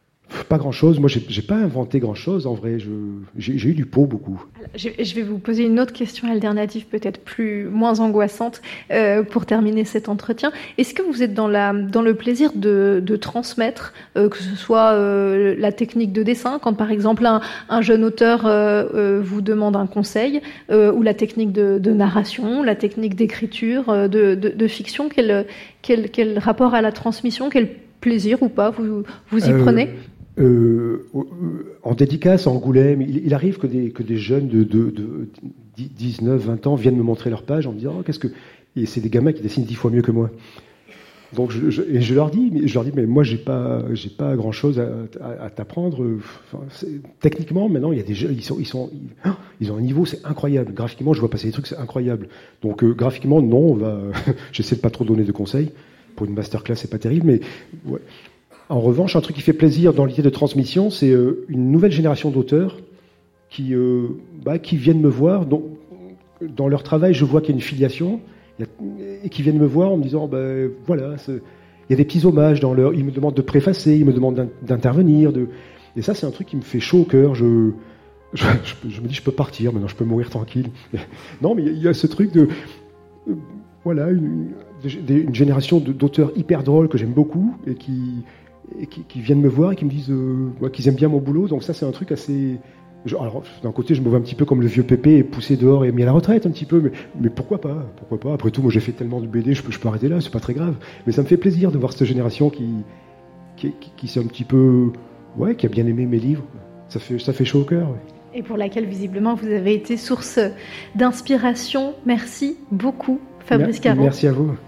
pas grand-chose. Moi, j'ai, j'ai pas inventé grand-chose, en vrai. Je, j'ai, j'ai eu du pot, beaucoup. Je, je vais vous poser une autre question alternative, peut-être plus, moins angoissante, euh, pour terminer cet entretien. Est-ce que vous êtes dans, la, dans le plaisir de, de transmettre, euh, que ce soit euh, la technique de dessin, quand par exemple un, un jeune auteur euh, euh, vous demande un conseil, euh, ou la technique de, de narration, la technique d'écriture, euh, de, de, de fiction, quel, quel, quel rapport à la transmission, quel plaisir ou pas vous, vous y euh... prenez ? Euh, en dédicace à Angoulême, il, il arrive que des, que des jeunes de, de, de dix-neuf vingt ans viennent me montrer leur page en me disant oh, qu'est-ce que... Et c'est des gamins qui dessinent dix fois mieux que moi. Donc je, je, et je leur dis, je leur dis, mais moi j'ai pas, j'ai pas grand chose à, à, à t'apprendre. Enfin, techniquement, maintenant il y a des jeunes, ils sont, ils sont, ils, ils ont un niveau, c'est incroyable. Graphiquement, je vois passer des trucs, c'est incroyable. Donc euh, graphiquement, non, on va. J'essaie de pas trop donner de conseils. Pour une masterclass, c'est pas terrible, mais ouais. En revanche, un truc qui fait plaisir dans l'idée de transmission, c'est euh, une nouvelle génération d'auteurs qui, euh, bah, qui viennent me voir. Dont, dans leur travail, je vois qu'il y a une filiation, y a, et qui viennent me voir en me disant, bah, voilà, c'est, il y a des petits hommages dans leur... Ils me demandent de préfacer, ils me demandent d'intervenir. De, et ça, c'est un truc qui me fait chaud au cœur. Je, je, je, je me dis, je peux partir, maintenant je peux mourir tranquille. Non, mais il y, y a ce truc de... Euh, voilà, une, une génération d'auteurs hyper drôles que j'aime beaucoup et qui... et qui, qui viennent me voir et qui me disent euh, ouais, qu'ils aiment bien mon boulot. Donc ça, c'est un truc assez... Genre, alors, d'un côté, je me vois un petit peu comme le vieux Pépé, poussé dehors et mis à la retraite un petit peu, mais, mais pourquoi pas, pourquoi pas. Après tout, moi, j'ai fait tellement de B D, je peux, je peux arrêter là, c'est pas très grave. Mais ça me fait plaisir de voir cette génération qui, qui, qui, qui s'est un petit peu... Ouais, qui a bien aimé mes livres. Ça fait, ça fait chaud au cœur, ouais. Et pour laquelle, visiblement, vous avez été source d'inspiration. Merci beaucoup, Fabrice Caro. Merci à vous.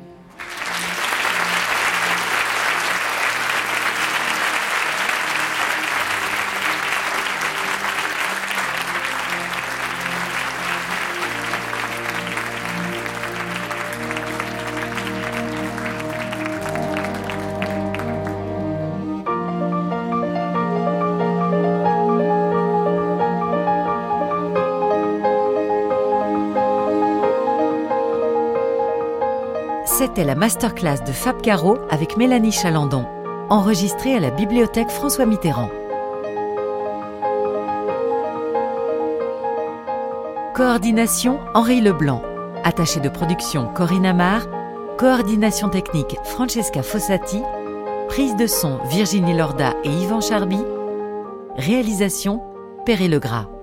C'était la masterclass de Fab Caro avec Mélanie Chalandon, enregistrée à la bibliothèque François Mitterrand. Coordination Henri Leblanc. Attaché de production Corinne Amar. Coordination technique Francesca Fossati. Prise de son Virginie Lorda et Yvan Charby. Réalisation Perret Legras.